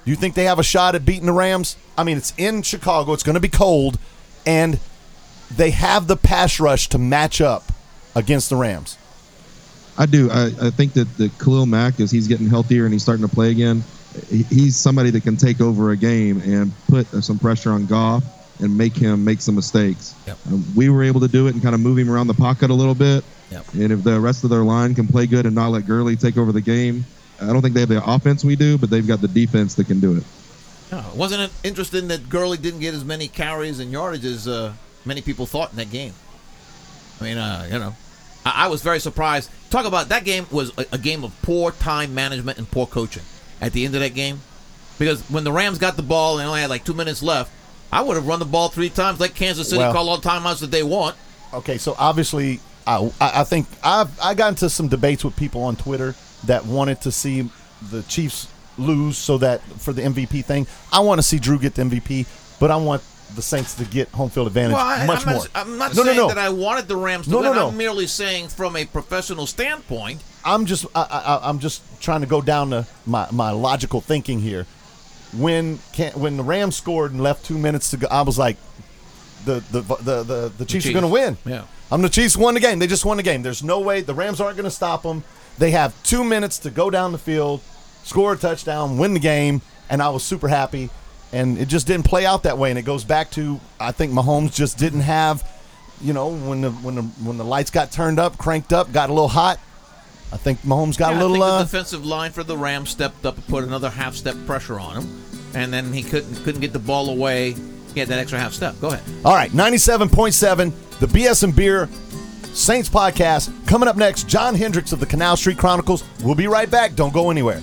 Speaker 4: Do you think they have a shot at beating the Rams? I mean, it's in Chicago. It's going to be cold, and they have the pass rush to match up against the Rams.
Speaker 6: I do. I, I think that the Khalil Mack, as he's getting healthier and he's starting to play again, he- he's somebody that can take over a game and put some pressure on Goff and make him make some mistakes.
Speaker 5: Yep.
Speaker 6: Um, we were able to do it and kind of move him around the pocket a little bit.
Speaker 5: Yep.
Speaker 6: And if the rest of their line can play good and not let Gurley take over the game, I don't think they have the offense we do, but they've got the defense that can do it.
Speaker 5: Yeah, wasn't it interesting that Gurley didn't get as many carries and yardage as uh, many people thought in that game? I mean, uh, you know, I-, I was very surprised. Talk about that game was a-, a game of poor time management and poor coaching at the end of that game. Because when the Rams got the ball and only had like two minutes left, I would have run the ball three times like Kansas City,
Speaker 4: Well,
Speaker 5: call all the timeouts that they want.
Speaker 4: Okay, so obviously, I, I think I've I got into some debates with people on Twitter that wanted to see the Chiefs lose so that for the M V P thing. I want to see Drew get the M V P, but I want the Saints to get home field advantage
Speaker 5: Well, I,
Speaker 4: much
Speaker 5: I'm
Speaker 4: more.
Speaker 5: not, I'm not
Speaker 4: no,
Speaker 5: saying
Speaker 4: no, no.
Speaker 5: that I wanted the Rams to
Speaker 4: No,
Speaker 5: win.
Speaker 4: no, no.
Speaker 5: I'm merely saying from a professional standpoint.
Speaker 4: I'm just I, I, I'm just trying to go down to my, my logical thinking here. When can, when the Rams scored and left two minutes to go, I was like, the the the the, the Chiefs
Speaker 5: Chiefs.
Speaker 4: are going to win.
Speaker 5: Yeah.
Speaker 4: I'm the Chiefs won the game. They just won the game. There's no way the Rams aren't going to stop them. They have two minutes to go down the field, score a touchdown, win the game, and I was super happy. And it just didn't play out that way. And it goes back to I think Mahomes just didn't have, you know, when the when the when the lights got turned up, cranked up, got a little hot. I think Mahomes got
Speaker 5: Yeah,
Speaker 4: a little.
Speaker 5: I think
Speaker 4: uh,
Speaker 5: the defensive line for the Rams stepped up and put another half step pressure on him, and then he couldn't couldn't get the ball away. He had that extra half step. Go ahead.
Speaker 4: All right, ninety-seven point seven, the B S and Beer Saints podcast. Coming up next, John Hendricks of the Canal Street Chronicles. We'll be right back. Don't go anywhere.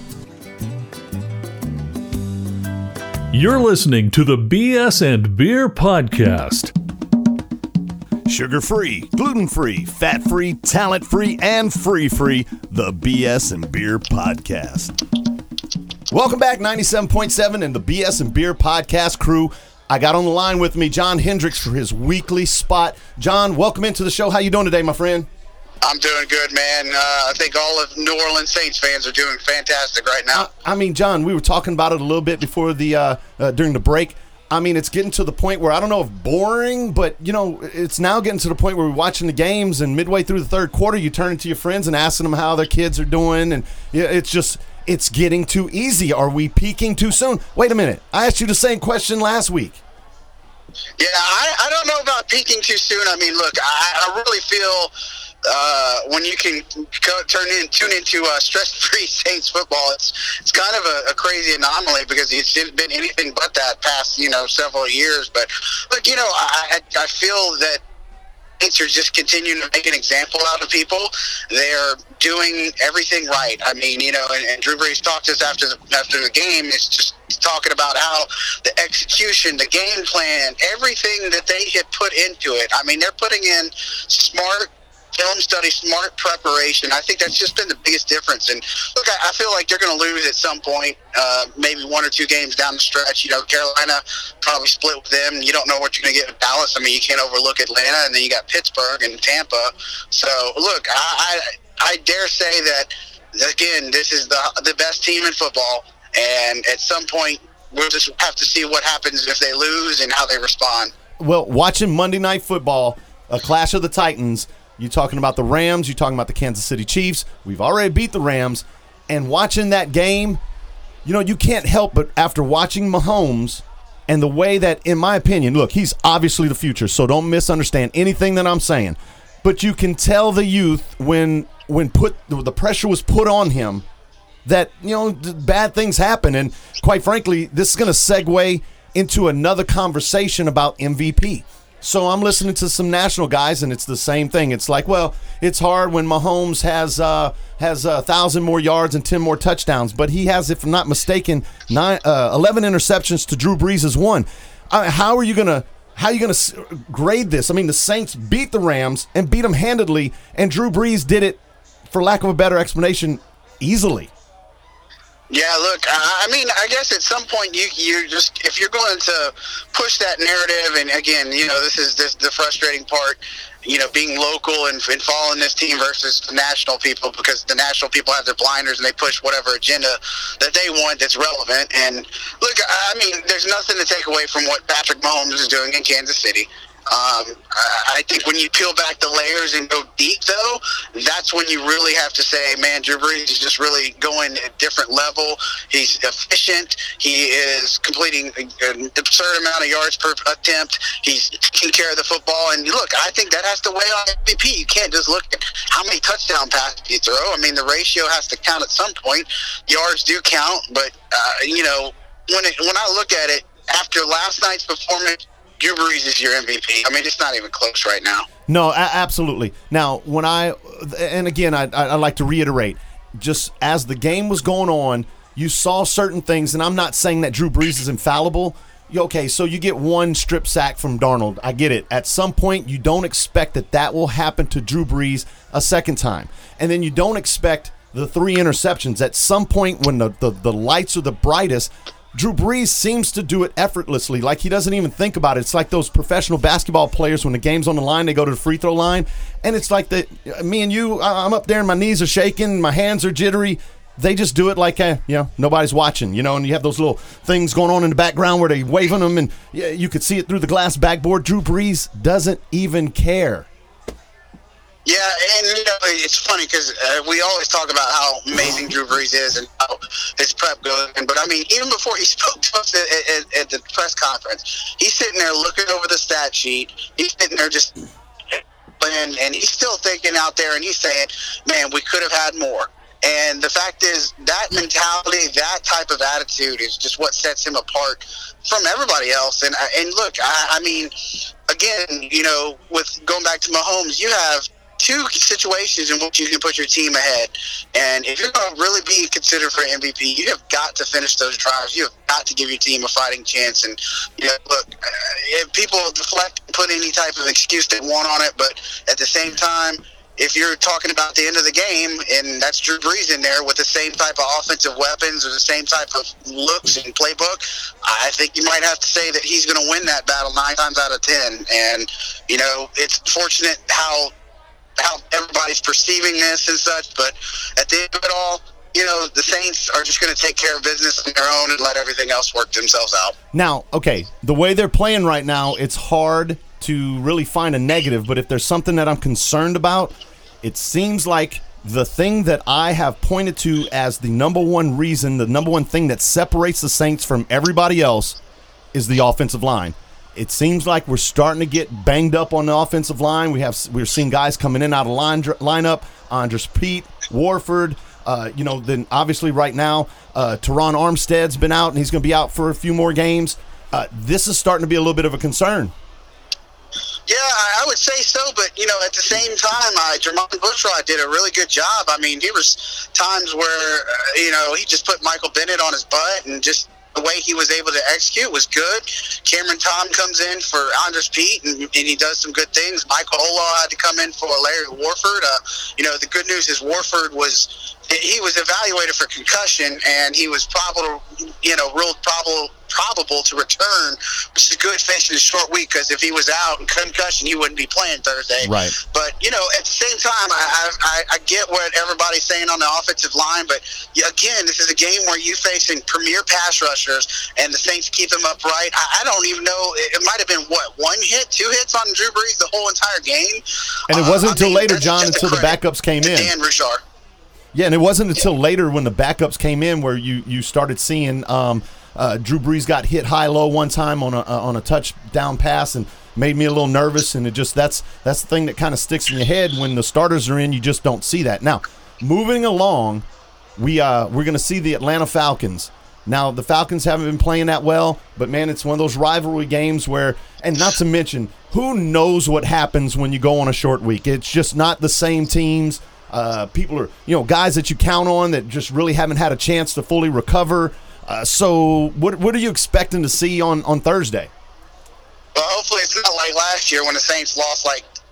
Speaker 3: You're listening to the B S and Beer podcast.
Speaker 4: Sugar-free, gluten-free, fat-free, talent-free, and free-free, the B S and Beer podcast. Welcome back, ninety-seven point seven and the B S and Beer podcast crew. I got on the line with me John Hendricks for his weekly spot. John, welcome into the show. How you doing today, my friend?
Speaker 10: I'm doing good, man. Uh, I think all of New Orleans Saints fans are doing fantastic right now.
Speaker 4: I, I mean, John, we were talking about it a little bit before the uh, uh, during the break. I mean, it's getting to the point where I don't know if boring, but, you know, it's now getting to the point where we're watching the games and midway through the third quarter, you turn to your friends and asking them how their kids are doing. And yeah, it's just, it's getting too easy. Are we peaking too soon? Wait a minute. I asked you the same question last week.
Speaker 10: Yeah, I, I don't know about peaking too soon. I mean, look, I, I really feel uh, when you can go, turn in, tune into uh, stress-free Saints football, it's it's kind of a, a crazy anomaly because it's been anything but that past, you know, several years. But, look, you know, I, I feel that Saints are just continuing to make an example out of people. They're doing everything right. I mean, you know, and, and Drew Brees talked to us after the, after the game. It's just talking about how the execution, the game plan, everything that they had put into it. I mean, they're putting in smart film study, smart preparation. I think that's just been the biggest difference. And look, I, I feel like they're going to lose at some point, uh, maybe one or two games down the stretch. You know, Carolina probably split with them. You don't know what you're going to get with Dallas. I mean, you can't overlook Atlanta, and then you got Pittsburgh and Tampa. So, look, I, I, I dare say that, again, this is the the best team in football, and at some point, we'll just have to see what happens if they lose and how they respond.
Speaker 4: Well, watching Monday Night Football, a clash of the Titans, you're talking about the Rams, you're talking about the Kansas City Chiefs. We've already beat the Rams. And watching that game, you know, you can't help but after watching Mahomes and the way that, in my opinion, look, he's obviously the future, so don't misunderstand anything that I'm saying. But you can tell the youth when when put the pressure was put on him that, you know, bad things happen. And quite frankly, this is going to segue into another conversation about M V P. So I'm listening to some national guys, and it's the same thing. It's like, well, it's hard when Mahomes has uh, has a thousand more yards and ten more touchdowns, but he has, if I'm not mistaken, nine, uh, eleven interceptions to Drew Brees' one. Uh, how are you gonna how are you gonna grade this? I mean, the Saints beat the Rams and beat them handedly, and Drew Brees did it, for lack of a better explanation, easily.
Speaker 10: Yeah, look, I I mean, I guess at some point you you just if you're going to push that narrative, and again, you know, this is this the frustrating part, you know, being local and, and following this team versus the national people, because the national people have their blinders and they push whatever agenda that they want that's relevant. And look, I mean, there's nothing to take away from what Patrick Mahomes is doing in Kansas City. Um, I think when you peel back the layers and go deep, though, that's when you really have to say, man, Drew Brees is just really going a different level. He's efficient. He is completing an absurd amount of yards per attempt. He's taking care of the football. And look, I think that has to weigh on M V P. You can't just look at how many touchdown passes you throw. I mean, the ratio has to count at some point. Yards do count, but uh, you know, when it, when I look at it after last night's performance, Drew Brees is your M V P. I mean, it's not even close right now.
Speaker 4: No, a- absolutely. Now, when I, and again, I, I, I like to reiterate, just as the game was going on, you saw certain things, and I'm not saying that Drew Brees is infallible. Okay, so you get one strip sack from Darnold. I get it. At some point, you don't expect that that will happen to Drew Brees a second time. And then you don't expect the three interceptions. At some point when the, the, the lights are the brightest, Drew Brees seems to do it effortlessly, like he doesn't even think about it. It's like those professional basketball players when the game's on the line, they go to the free throw line, and it's like that. Me and you, I'm up there and my knees are shaking, my hands are jittery. They just do it like, uh, you know, nobody's watching, you know, and you have those little things going on in the background where they waving them, and yeah, you could see it through the glass backboard. Drew Brees doesn't even care.
Speaker 10: Yeah, and you know, it's funny because uh, we always talk about how amazing Drew Brees is and how his prep goes. But I mean, even before he spoke to us at, at, at the press conference, he's sitting there looking over the stat sheet. He's sitting there just, and, and he's still thinking out there, and he's saying, "Man, we could have had more." And the fact is, that mentality, that type of attitude, is just what sets him apart from everybody else. And and look, I, I mean, again, you know, with going back to Mahomes, you have two situations in which you can put your team ahead. And if you're going to really be considered for M V P, you have got to finish those drives. You have got to give your team a fighting chance. And, you know, look, if people deflect and put any type of excuse they want on it, but at the same time, if you're talking about the end of the game, and that's Drew Brees in there with the same type of offensive weapons or the same type of looks and playbook, I think you might have to say that he's going to win that battle nine times out of ten. And, you know, it's fortunate how how everybody's perceiving this and such, but at the end of it all, you know, the Saints are just going to take care of business on their own and let everything else work themselves out.
Speaker 4: Now, okay, the way they're playing right now, it's hard to really find a negative, but if there's something that I'm concerned about, it seems like the thing that I have pointed to as the number one reason, the number one thing that separates the Saints from everybody else is the offensive line. It seems like we're starting to get banged up on the offensive line. We have we're seeing guys coming in out of line lineup. Andres Pete, Warford. Uh, you know, then obviously right now, uh, Teron Armstead's been out, and he's going to be out for a few more games. Uh, this is starting to be a little bit of a concern.
Speaker 10: Yeah, I would say so, but, you know, at the same time, uh, Jermon Bushrod did a really good job. I mean, there was times where, uh, you know, he just put Michael Bennett on his butt, and just the way he was able to execute was good. Cameron Tom comes in for Andres Pete, and, and he does some good things. Michael Olaw had to come in for Larry Warford. Uh, you know, the good news is Warford was he was evaluated for concussion, and he was probable, you know, real probable probable to return, which is good fish in a short week, because if he was out in concussion, he wouldn't be playing Thursday.
Speaker 4: Right.
Speaker 10: But, you know, at the same time, I, I, I get what everybody's saying on the offensive line, but again, this is a game where you're facing premier pass rushers, and the Saints keep them upright. I, I don't even know, it might have been, what, one hit, two hits on Drew Brees the whole entire game?
Speaker 4: And it wasn't
Speaker 10: uh,
Speaker 4: until
Speaker 10: I mean,
Speaker 4: later, John, until the backups came in.
Speaker 10: Dan Rouchard.
Speaker 4: Yeah, and it wasn't until yeah. later when the backups came in where you, you started seeing um, uh, Drew Brees got hit high-low one time on a uh, on a touchdown pass and made me a little nervous. And it just that's that's the thing that kind of sticks in your head when the starters are in. You just don't see that. Now, moving along, we uh, we're going to see the Atlanta Falcons. Now, the Falcons haven't been playing that well, but man, it's one of those rivalry games where, and not to mention, who knows what happens when you go on a short week? It's just not the same teams. Uh, people are, you know, guys that you count on that just really haven't had a chance to fully recover. Uh, so what what are you expecting to see on, on Thursday?
Speaker 10: Well, hopefully it's not like last year when the Saints lost like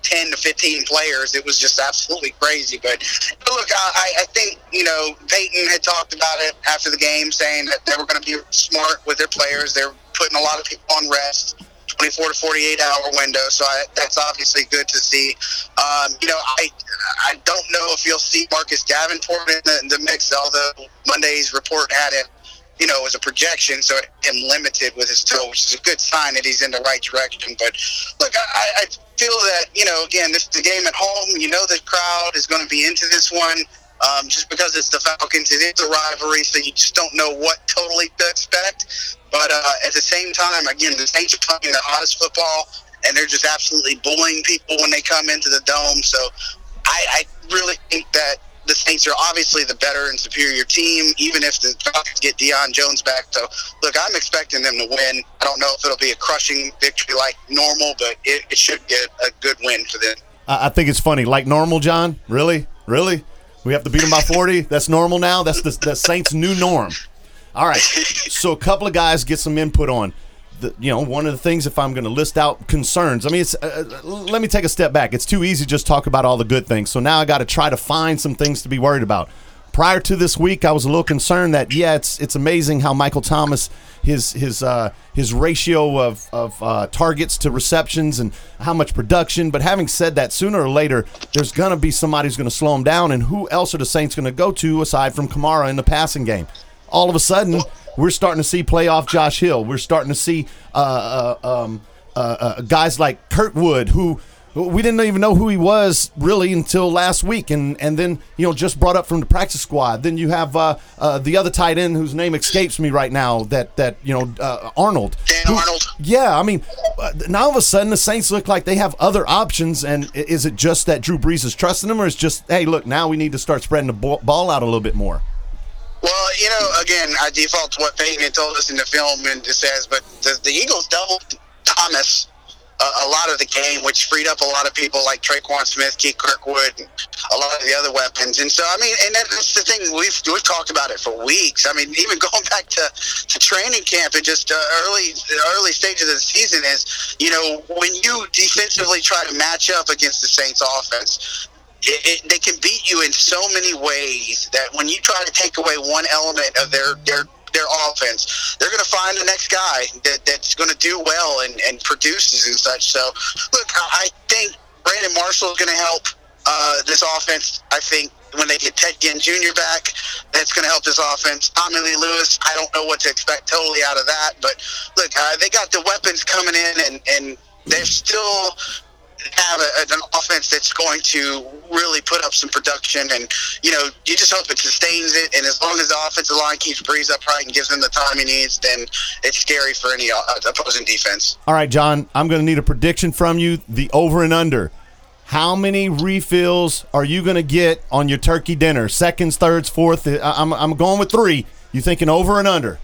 Speaker 10: ten to fifteen players. It was just absolutely crazy. But, but look, I, I think, you know, Peyton had talked about it after the game, saying that they were going to be smart with their players. They're putting a lot of people on rest, twenty-four to forty-eight hour window. So I, that's obviously good to see. Um, you know, I I don't know if you'll see Marcus Davenport in the, in the mix, although Monday's report had it, you know, as a projection, so him limited with his toe, which is a good sign that he's in the right direction. But look, I, I feel that, you know, again, this is a game at home. You know, the crowd is going to be into this one. Um, just because it's the Falcons, it is a rivalry, so you just don't know what totally to expect. But uh, at the same time, again, the Saints are playing the hottest football, and they're just absolutely bullying people when they come into the dome. So I, I really think that the Saints are obviously the better and superior team, even if the Falcons get Deion Jones back. So, look, I'm expecting them to win. I don't know if it'll be a crushing victory like normal, but it, it should get a good win for them.
Speaker 4: I think it's funny. Like normal, John? Really? Really? We have to beat them by forty? That's normal now? That's the, the Saints' new norm. All right. So a couple of guys get some input on, the, you know, one of the things, if I'm going to list out concerns, I mean, it's uh, let me take a step back. It's too easy to just talk about all the good things. So now I got to try to find some things to be worried about. Prior to this week, I was a little concerned that, yeah, it's it's amazing how Michael Thomas, his his uh, his ratio of, of uh, targets to receptions and how much production. But having said that, sooner or later, there's going to be somebody who's going to slow him down. And who else are the Saints going to go to aside from Kamara in the passing game? All of a sudden, we're starting to see playoff Josh Hill. We're starting to see uh, uh, um, uh, uh, guys like Kurtwood, who we didn't even know who he was really until last week, and and then, you know, just brought up from the practice squad. Then you have uh, uh, the other tight end whose name escapes me right now. That that you know uh, Arnold.
Speaker 10: Dan
Speaker 4: who,
Speaker 10: Arnold.
Speaker 4: Yeah, I mean, uh, now all of a sudden the Saints look like they have other options. And is it just that Drew Brees is trusting them, or is it just, hey, look, now we need to start spreading the ball out a little bit more?
Speaker 10: Well, you know, again, I default to what Peyton had told us in the film, and it says, but the, the Eagles doubled Thomas uh, a lot of the game, which freed up a lot of people like Traquan Smith, Keith Kirkwood, and a lot of the other weapons. And so, I mean, and that's the thing, we've we've talked about it for weeks. I mean, even going back to, to training camp and just uh, early the early stages of the season is, you know, when you defensively try to match up against the Saints offense, It, it, they can beat you in so many ways that when you try to take away one element of their their, their offense, they're going to find the next guy that, that's going to do well and, and produces and such. So, look, I think Brandon Marshall is going to help uh, this offense. I think when they get Ted Ginn Junior back, that's going to help this offense. Tommy Lee Lewis, I don't know what to expect totally out of that. But, look, uh, they got the weapons coming in, and, and they're still – have a, an offense that's going to really put up some production, and you know, you just hope it sustains it. And as long as the offensive line keeps Brees upright and gives him the time he needs, then it's scary for any uh, opposing defense. All
Speaker 4: right, John, I'm going to need a prediction from you. The over and under. How many refills are you going to get on your turkey dinner? Seconds, thirds, fourth. I'm I'm going with three. You thinking over and under?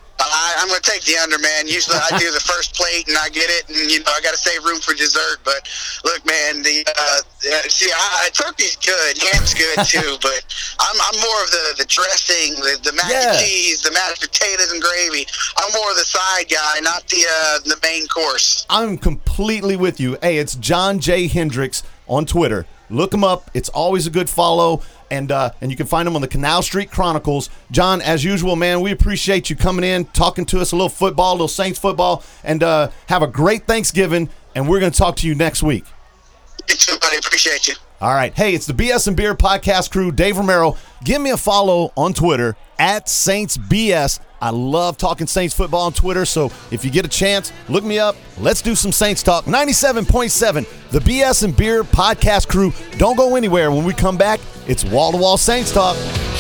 Speaker 10: I, I'm going to take the under, man. Usually I do the first plate and I get it, and, you know, I got to save room for dessert. But, look, man, the uh, see, I, turkey's good. Ham's good, too. But I'm, I'm more of the, the dressing, the, the mac
Speaker 4: yeah.
Speaker 10: and cheese, the mashed potatoes and gravy. I'm more of the side guy, not the uh, the main course.
Speaker 4: I'm completely with you. Hey, it's John J. Hendricks on Twitter. Look him up. It's always a good follow. And uh, and you can find him on the Canal Street Chronicles. John, as usual, man, we appreciate you coming in, talking to us a little football, a little Saints football, and uh, have a great Thanksgiving, and we're going to talk to you next week.
Speaker 10: You too, buddy. Appreciate you.
Speaker 4: All right. Hey, it's the B S and Beer podcast crew, Dave Romero. Give me a follow on Twitter, at Saints B S. I love talking Saints football on Twitter, so if you get a chance, look me up. Let's do some Saints talk. ninety-seven point seven, the B S and Beer podcast crew. Don't go anywhere. When we come back, it's wall-to-wall Saints talk.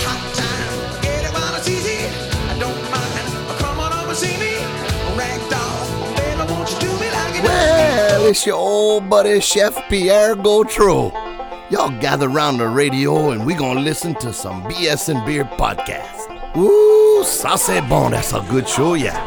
Speaker 11: Well, it's your old buddy Chef Pierre Gautreau. Y'all gather around the radio and we gonna listen to some B S and Beer podcast. Ooh, ça c'est bon. That's a good show, yeah.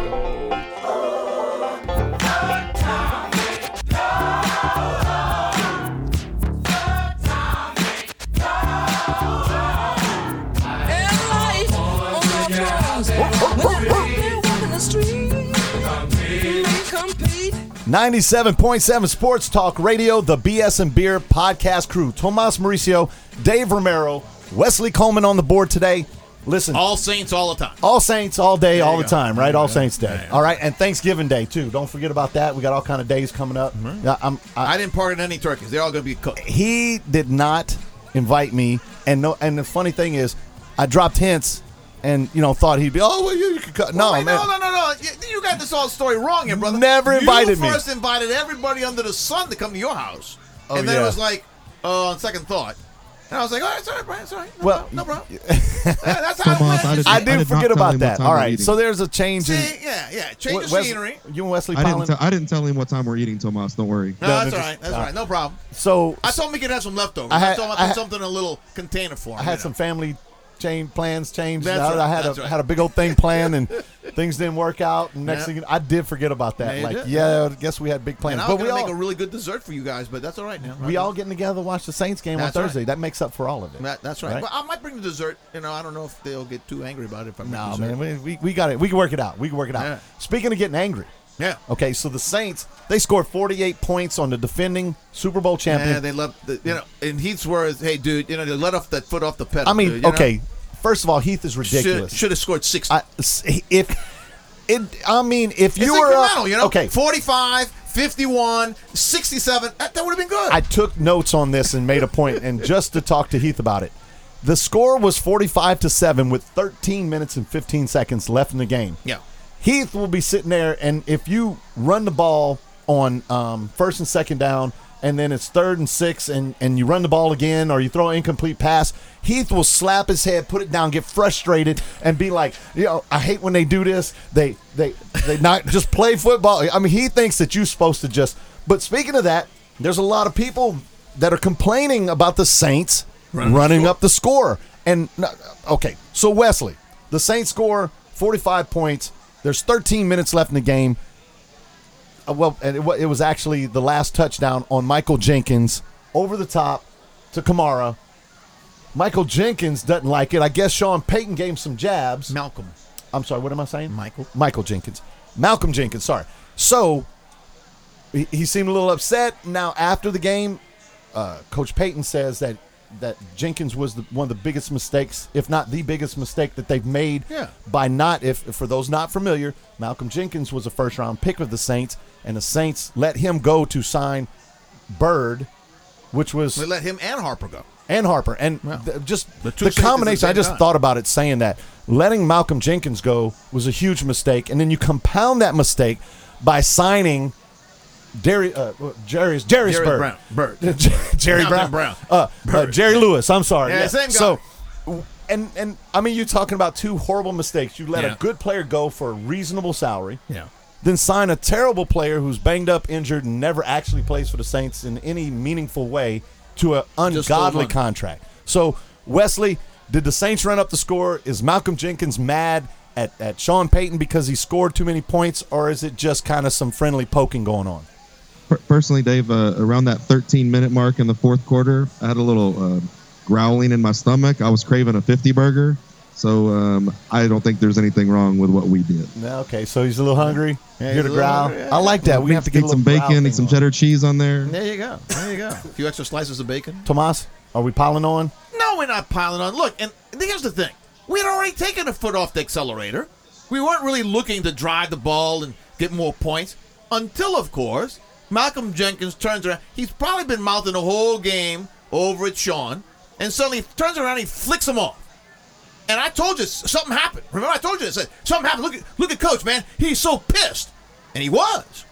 Speaker 4: ninety-seven point seven Sports Talk Radio, the B S and Beer podcast crew. Tomas Mauricio, Dave Romero, Wesley Coleman on the board today. Listen.
Speaker 5: All Saints all the time.
Speaker 4: All Saints all day,
Speaker 5: There
Speaker 4: all
Speaker 5: you
Speaker 4: the
Speaker 5: go.
Speaker 4: time, right?
Speaker 5: There
Speaker 4: All
Speaker 5: you go.
Speaker 4: Saints Day.
Speaker 5: There you go.
Speaker 4: All right, and Thanksgiving Day, too. Don't forget about that. We got all kind of days coming up. Yeah, I'm, I,
Speaker 5: I didn't pardon any turkeys. They're all going to be cooked.
Speaker 4: he did not invite me, and no. And the funny thing is, I dropped hints, and you know thought he'd be. Oh, well, you, you could cut. No,
Speaker 5: Wait,
Speaker 4: man.
Speaker 5: no, no, no, no. You, you got this whole story wrong here, brother.
Speaker 4: Never invited
Speaker 5: you
Speaker 4: me.
Speaker 5: You first invited everybody under the sun to come to your house.
Speaker 4: Oh,
Speaker 5: and then
Speaker 4: yeah.
Speaker 5: it was like, uh, on second thought. And I was like, all right, it's all right, Brian, it's all right. No
Speaker 4: Well,
Speaker 5: problem, no problem. That's how
Speaker 6: Tomas,
Speaker 5: it
Speaker 6: I
Speaker 5: went.
Speaker 6: did-
Speaker 4: I
Speaker 6: I
Speaker 4: did
Speaker 6: did not
Speaker 4: forget
Speaker 6: tell
Speaker 4: about
Speaker 6: him
Speaker 4: that.
Speaker 6: what time
Speaker 4: All
Speaker 6: we're
Speaker 4: right,
Speaker 6: eating.
Speaker 4: so there's a change in.
Speaker 5: See, yeah, yeah. Change
Speaker 4: Wes-
Speaker 5: the scenery.
Speaker 4: You and Wesley
Speaker 6: I didn't.
Speaker 4: Pollen.
Speaker 6: T- I didn't tell him what time we're eating, Tomas. Don't worry.
Speaker 5: No,
Speaker 4: No,
Speaker 5: that's
Speaker 4: no,
Speaker 5: all
Speaker 4: just-
Speaker 5: right. That's
Speaker 4: uh,
Speaker 5: all right. No problem.
Speaker 4: so
Speaker 5: I told him he could have some leftovers.
Speaker 4: I
Speaker 5: I,
Speaker 4: had-
Speaker 5: told him
Speaker 4: I
Speaker 5: I put
Speaker 4: had-
Speaker 5: something in a little container for him.
Speaker 4: I
Speaker 5: you
Speaker 4: had
Speaker 5: know.
Speaker 4: some family change plans changed.
Speaker 5: That's
Speaker 4: I,
Speaker 5: right,
Speaker 4: I had
Speaker 5: that's
Speaker 4: a
Speaker 5: right.
Speaker 4: had a big old thing planned, and things didn't work out. And next
Speaker 5: Yeah.
Speaker 4: thing you know, I did forget about that.
Speaker 5: Yeah, you
Speaker 4: like,
Speaker 5: did.
Speaker 4: yeah, I guess we had big plans.
Speaker 5: And I
Speaker 4: But
Speaker 5: was
Speaker 4: we
Speaker 5: going to
Speaker 4: all
Speaker 5: make a really good dessert for you guys, but that's all right now.
Speaker 4: we all getting together to watch the Saints game
Speaker 5: That's
Speaker 4: on
Speaker 5: right.
Speaker 4: Thursday. That makes up for all of it.
Speaker 5: That, that's right.
Speaker 4: Right?
Speaker 5: But I might bring the dessert. You know, I don't know if they'll get too angry about it if I bring
Speaker 4: No,
Speaker 5: dessert.
Speaker 4: man, we, we, we got it. We can work it out. We can work it out.
Speaker 5: Yeah.
Speaker 4: Speaking of getting angry,
Speaker 5: Yeah.
Speaker 4: okay, so the Saints, they scored forty-eight points on the defending Super Bowl champion.
Speaker 5: Yeah, they love the, you know, and Heath's words, hey, dude, you know, they let off that foot off the pedal.
Speaker 4: I mean,
Speaker 5: dude, you know?
Speaker 4: okay, first of all, Heath is ridiculous.
Speaker 5: Should have scored sixty.
Speaker 4: I, if it, I mean, if you
Speaker 5: it's
Speaker 4: were up,
Speaker 5: incremental, you know?
Speaker 4: okay,
Speaker 5: forty-five, fifty-one, sixty-seven, that, that would have been good.
Speaker 4: I took notes on this and made a point, and just to talk to Heath about it, the score was forty-five to seven with thirteen minutes and fifteen seconds left in the game.
Speaker 5: yeah.
Speaker 4: Heath will be sitting there, and if you run the ball on um, first and second down, and then it's third and six, and, and you run the ball again, or you throw an incomplete pass, Heath will slap his head, put it down, get frustrated, and be like, you know, I hate when they do this. They they they not just play football. I mean, he thinks that you're supposed to just. But speaking of that, there's a lot of people that are complaining about the Saints
Speaker 5: Running
Speaker 4: running
Speaker 5: the
Speaker 4: up the score. And okay, so Wesley, the Saints score forty-five points. There's thirteen minutes left in the game. Uh, well, and it, wa- it was actually the last touchdown on Michael Jenkins over the top to Kamara. Michael Jenkins doesn't like it. I guess Sean Payton gave him some jabs.
Speaker 5: Malcolm.
Speaker 4: I'm sorry, what am I saying?
Speaker 5: Michael.
Speaker 4: Michael Jenkins. Malcolm Jenkins, sorry. So he, he seemed a little upset. Now, after the game, uh, Coach Payton says that that Jenkins was the, one of the biggest mistakes, if not the biggest mistake that they've made
Speaker 5: Yeah.
Speaker 4: by not, if for those not familiar, Malcolm Jenkins was a first-round pick of the Saints, and the Saints let him go to sign Bird, which was
Speaker 5: They let him and Harper go.
Speaker 4: and Harper, and
Speaker 5: Yeah.
Speaker 4: th- just
Speaker 5: The
Speaker 4: the,
Speaker 5: two safeties at the
Speaker 4: combination. I
Speaker 5: same
Speaker 4: just
Speaker 5: time.
Speaker 4: thought about it, saying that letting Malcolm Jenkins go was a huge mistake, and then you compound that mistake by signing Jerry, uh, Jerry's Jerry's
Speaker 5: Jerry
Speaker 4: Bird,
Speaker 5: Brown. Bird.
Speaker 4: Jerry
Speaker 5: Malcolm
Speaker 4: Brown,
Speaker 5: Brown.
Speaker 4: Uh, uh,
Speaker 5: Bird.
Speaker 4: Jerry Lewis. I'm sorry.
Speaker 5: Yeah, same guy.
Speaker 4: So, and and I mean, you're talking about two horrible mistakes. You let
Speaker 5: Yeah.
Speaker 4: a good player go for a reasonable salary.
Speaker 5: Yeah.
Speaker 4: Then sign a terrible player who's banged up, injured, and never actually plays for the Saints in any meaningful way to an
Speaker 5: Just stole
Speaker 4: ungodly
Speaker 5: money.
Speaker 4: contract. So, Wesley, did the Saints run up the score? Is Malcolm Jenkins mad at, at Sean Payton because he scored too many points, or is it just kind of some friendly poking going on?
Speaker 6: Per- Personally, Dave, uh, around that thirteen minute mark in the fourth quarter, I had a little uh, growling in my stomach. I was craving a fifty burger. So um, I don't think there's anything wrong with what we did.
Speaker 4: Okay, so he's a little hungry.
Speaker 5: Yeah,
Speaker 4: Hear
Speaker 5: he's
Speaker 4: the
Speaker 5: a little
Speaker 4: growl.
Speaker 5: hungry, yeah.
Speaker 4: I like that. We have to get
Speaker 6: Eat
Speaker 4: a
Speaker 6: some
Speaker 4: little growl
Speaker 6: bacon,
Speaker 4: thing
Speaker 6: eat some
Speaker 4: on.
Speaker 6: cheddar cheese on there.
Speaker 5: There you go. There you go. A few extra slices of bacon.
Speaker 4: Tomas, are we piling on?
Speaker 5: No, we're not piling on. Look, and here's the thing. We had already taken a foot off the accelerator. We weren't really looking to drive the ball and get more points until, of course, Malcolm Jenkins turns around. He's probably been mouthing the whole game over at Sean, and suddenly he turns around and he flicks him off. And I told you something happened. Remember, I told you I said something happened. Look at look at Coach, man. He's so pissed, and he was.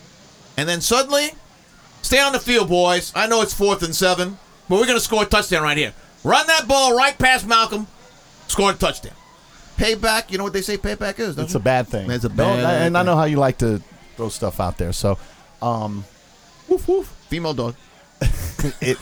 Speaker 5: And then suddenly, stay on the field, boys. I know it's fourth and seven, but we're gonna score a touchdown right here. Run that ball right past Malcolm. Score a touchdown. Payback. You know what they say payback is? don't
Speaker 4: It's
Speaker 5: you?
Speaker 4: a bad thing.
Speaker 5: It's a
Speaker 4: Don't-
Speaker 5: bad
Speaker 4: And I
Speaker 5: thing.
Speaker 4: know how you like to throw stuff out there. So, um,
Speaker 5: Woof woof. Female dog.
Speaker 4: it.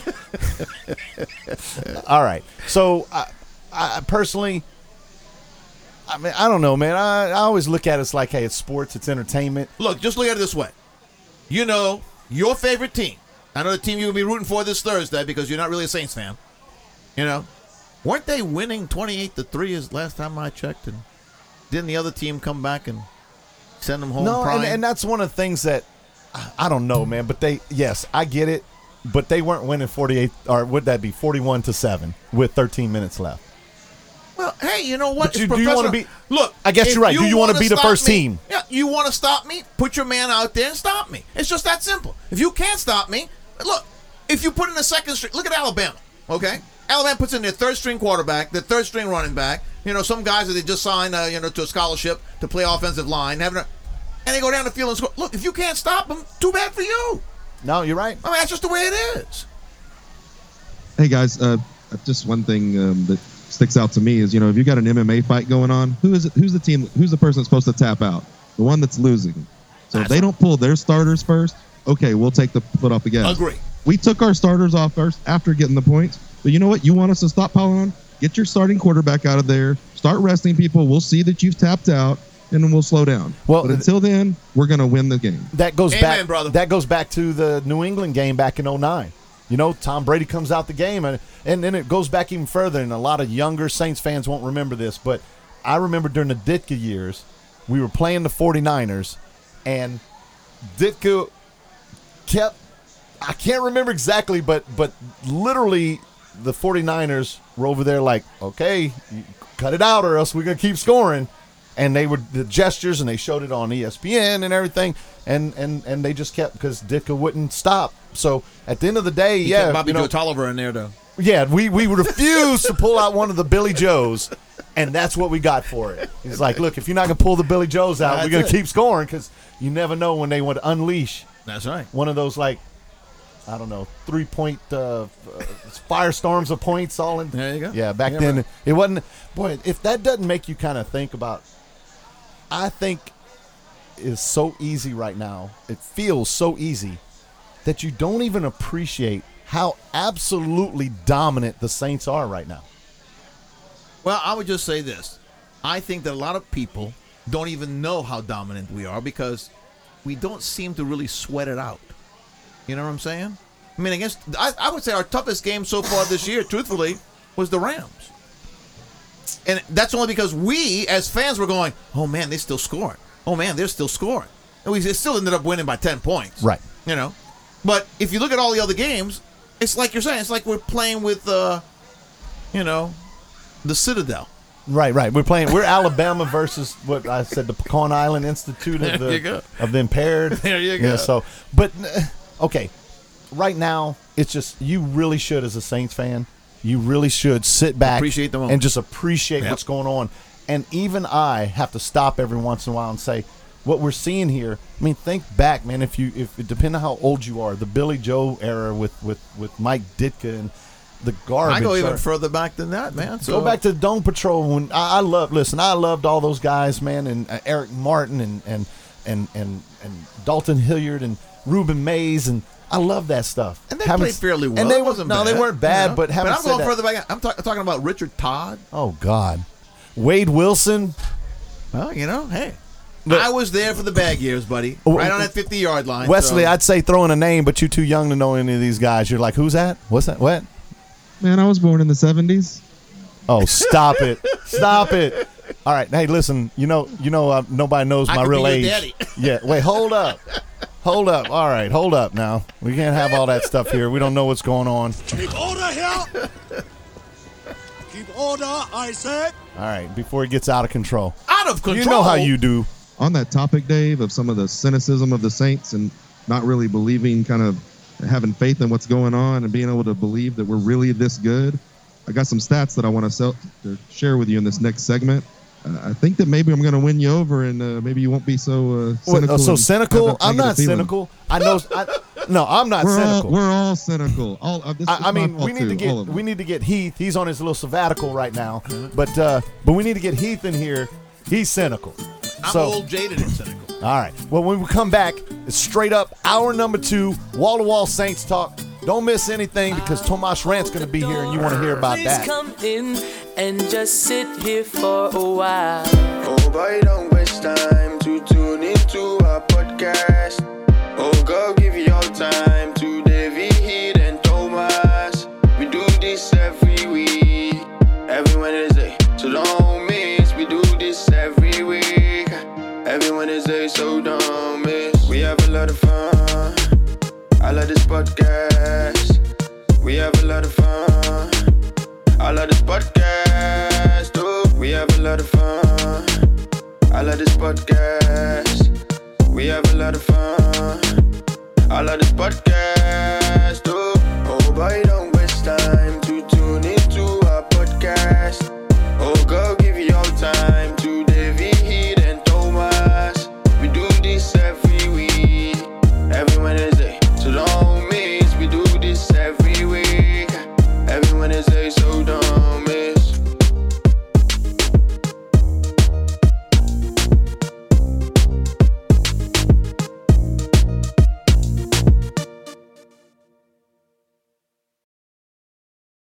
Speaker 4: All right. So, I, I personally, I mean, I don't know, man. I, I always look at it as like, hey, it's sports, it's entertainment.
Speaker 5: Look, just look at it this way. You know, your favorite team. I know the team you'll be rooting for this Thursday because you're not really a Saints fan. You know, weren't they winning twenty-eight to three as last time I checked? And didn't the other team come back and send them home
Speaker 4: No, and,
Speaker 5: crying?
Speaker 4: and that's one of the things that I don't know, man. But they, yes, I get it. But they weren't winning forty-eight, or would that be forty-one to seven with thirteen minutes left?
Speaker 5: Well, hey, you know what?
Speaker 4: But you,
Speaker 5: It's
Speaker 4: do you want to
Speaker 5: Professor-
Speaker 4: be?
Speaker 5: Look,
Speaker 4: I guess
Speaker 5: if
Speaker 4: you're right. Do you want to
Speaker 5: wanna
Speaker 4: be the
Speaker 5: stop
Speaker 4: first
Speaker 5: me-
Speaker 4: team?
Speaker 5: Yeah, you want to stop me? Put your man out there and stop me. It's just that simple. If you can't stop me, look, if you put in a second string, look at Alabama, okay? Alabama puts in their third string quarterback, their third string running back, you know, some guys that they just signed, uh, you know, to a scholarship to play offensive line, having a, and they go down the field and score. Look, if you can't stop them, too bad for you.
Speaker 4: No, you're right.
Speaker 5: I mean, that's just the way it is.
Speaker 6: Hey guys, uh, just one thing um, that sticks out to me is, you know, if you got an M M A fight going on, who is it, who's the team, who's the person that's supposed to tap out? The one that's losing. So if they don't pull their starters first, okay, we'll take the foot off the gas.
Speaker 5: Agree.
Speaker 6: We took our starters off first after getting the points. But you know what? You want us to stop piling on? Get your starting quarterback out of there. Start resting people. We'll see that you've tapped out, and then we'll slow down.
Speaker 4: Well,
Speaker 6: but until then, we're going to win the game.
Speaker 4: That goes
Speaker 5: Amen,
Speaker 4: back.
Speaker 5: brother.
Speaker 4: That goes back to the New England game back in oh nine. You know, Tom Brady comes out the game, and and then it goes back even further. And a lot of younger Saints fans won't remember this, but I remember during the Ditka years, we were playing the forty-niners, and Ditka kept. I can't remember exactly, but but literally the forty-niners were over there like, okay, you cut it out or else we're going to keep scoring. And they were the gestures, and they showed it on E S P N and everything. And, and, and they just kept, because Ditka wouldn't stop. So at the end of the day,
Speaker 5: He
Speaker 4: yeah.
Speaker 5: kept Bobby
Speaker 4: you know,
Speaker 5: Joe Tolliver in there, though.
Speaker 4: yeah, we, we refused to pull out one of the Billy Joes, and that's what we got for it. He's like, look, if you're not going to pull the Billy Joes out,
Speaker 5: That's
Speaker 4: we're going to
Speaker 5: it.
Speaker 4: keep scoring, because you never know when they would unleash
Speaker 5: That's right.
Speaker 4: one of those, like, I don't know, three-point uh, uh, firestorms of points all in.
Speaker 5: There you go.
Speaker 4: Yeah, back
Speaker 5: Yeah,
Speaker 4: then,
Speaker 5: right.
Speaker 4: it wasn't. Boy, if that doesn't make you kind of think about, I think it's so easy right now. It feels so easy that you don't even appreciate how absolutely dominant the Saints are right now.
Speaker 5: Well, I would just say this. I think that a lot of people don't even know how dominant we are because we don't seem to really sweat it out. You know what I'm saying? I mean, against I, I would say our toughest game so far this year, truthfully, was the Rams. And that's only because we, as fans, were going, oh, man, they're still scoring. Oh, man, they're still scoring. And we still ended up winning by ten points.
Speaker 4: Right.
Speaker 5: You know? But if you look at all the other games, it's like you're saying, it's like we're playing with, uh, you know, the Citadel.
Speaker 4: Right, right. We're playing. We're Alabama versus what I said, the Pecan Island Institute of
Speaker 5: There you
Speaker 4: the
Speaker 5: go.
Speaker 4: of the impaired.
Speaker 5: There you
Speaker 4: Yeah,
Speaker 5: go.
Speaker 4: so, but uh, okay, right now it's just you really should, as a Saints fan, you really should sit back,
Speaker 5: Appreciate the moment.
Speaker 4: and just appreciate
Speaker 5: Yep.
Speaker 4: what's going on. And even I have to stop every once in a while and say, what we're seeing here. I mean, think back, man. If you, if depending on how old you are, the Billy Joe era with with with Mike Ditka and the garbage.
Speaker 5: I go even
Speaker 4: are-
Speaker 5: further back than that, man. So
Speaker 4: Go back to Dome Patrol when I, I love. Listen, I loved all those guys, man, and uh, Eric Martin and and and and and Dalton Hilliard and Reuben Mays, and I love that stuff.
Speaker 5: And they
Speaker 4: Haven't-
Speaker 5: played fairly well.
Speaker 4: And they
Speaker 5: It
Speaker 4: were,
Speaker 5: wasn't
Speaker 4: no,
Speaker 5: bad,
Speaker 4: they weren't bad,
Speaker 5: you know?
Speaker 4: but having
Speaker 5: I'm
Speaker 4: said
Speaker 5: going
Speaker 4: that,
Speaker 5: further back. I'm ta- talking about Richard Todd.
Speaker 4: oh God, Wade Wilson.
Speaker 5: Well, you know, hey,
Speaker 4: Look-
Speaker 5: I was there for the bad years, buddy.
Speaker 4: Oh,
Speaker 5: Right on that fifty-yard line.
Speaker 4: Wesley,
Speaker 5: so-
Speaker 4: I'd say throwing a name, but you're too young to know any of these guys. You're like, who's that? What's that? What?
Speaker 6: Man, I was born in the seventies.
Speaker 4: Oh, stop it! Stop it! All right, hey, listen. You know, you know, uh, nobody knows
Speaker 5: I
Speaker 4: my
Speaker 5: could
Speaker 4: real
Speaker 5: be your
Speaker 4: age.
Speaker 5: daddy.
Speaker 4: Yeah. Wait, hold up, hold up. All right, hold up. Now we can't have all that stuff here. We don't know what's going on.
Speaker 12: Keep order here. Keep order, I said.
Speaker 4: All right, before it gets out of control.
Speaker 5: Out of control.
Speaker 4: You know how you do.
Speaker 6: On that topic, Dave, of some of the cynicism of the Saints and not really believing, kind of having faith in what's going on and being able to believe that we're really this good, I got some stats that I want to, sell, to share with you in this next segment. Uh, I think that maybe I'm going to win you over, and uh, maybe you won't be so uh,
Speaker 4: What,
Speaker 6: cynical.
Speaker 4: oh, so
Speaker 6: and
Speaker 4: cynical?
Speaker 6: have that
Speaker 4: I'm not
Speaker 6: negative feeling.
Speaker 4: cynical. I know. I, no, I'm not
Speaker 6: We're all,
Speaker 4: cynical.
Speaker 6: we're all cynical. All, uh, this
Speaker 4: I,
Speaker 6: is
Speaker 4: I
Speaker 6: my
Speaker 4: mean,
Speaker 6: fault
Speaker 4: we need to
Speaker 6: too, all
Speaker 4: get
Speaker 6: of them.
Speaker 4: we need to get Heath. He's on his little sabbatical right now, but uh, but we need to get Heath in here. He's cynical.
Speaker 5: I'm
Speaker 4: so,
Speaker 5: old, jaded, and cynical.
Speaker 4: All right. Well, when we come back, it's straight up hour number two, wall to wall Saints talk. Don't miss anything because Tomas Rant's going to be here, and you want to hear about
Speaker 13: Please
Speaker 4: that.
Speaker 13: come in and just sit here for a while.
Speaker 2: Oh boy, don't waste time to tune into our podcast. Oh, go give your time to Davey, Heat, and Thomas. We do this every week, every Wednesday, so don't miss. We do this every week, every Wednesday, so don't miss. We have a lot of fun. I love this podcast, oh, oh, boy,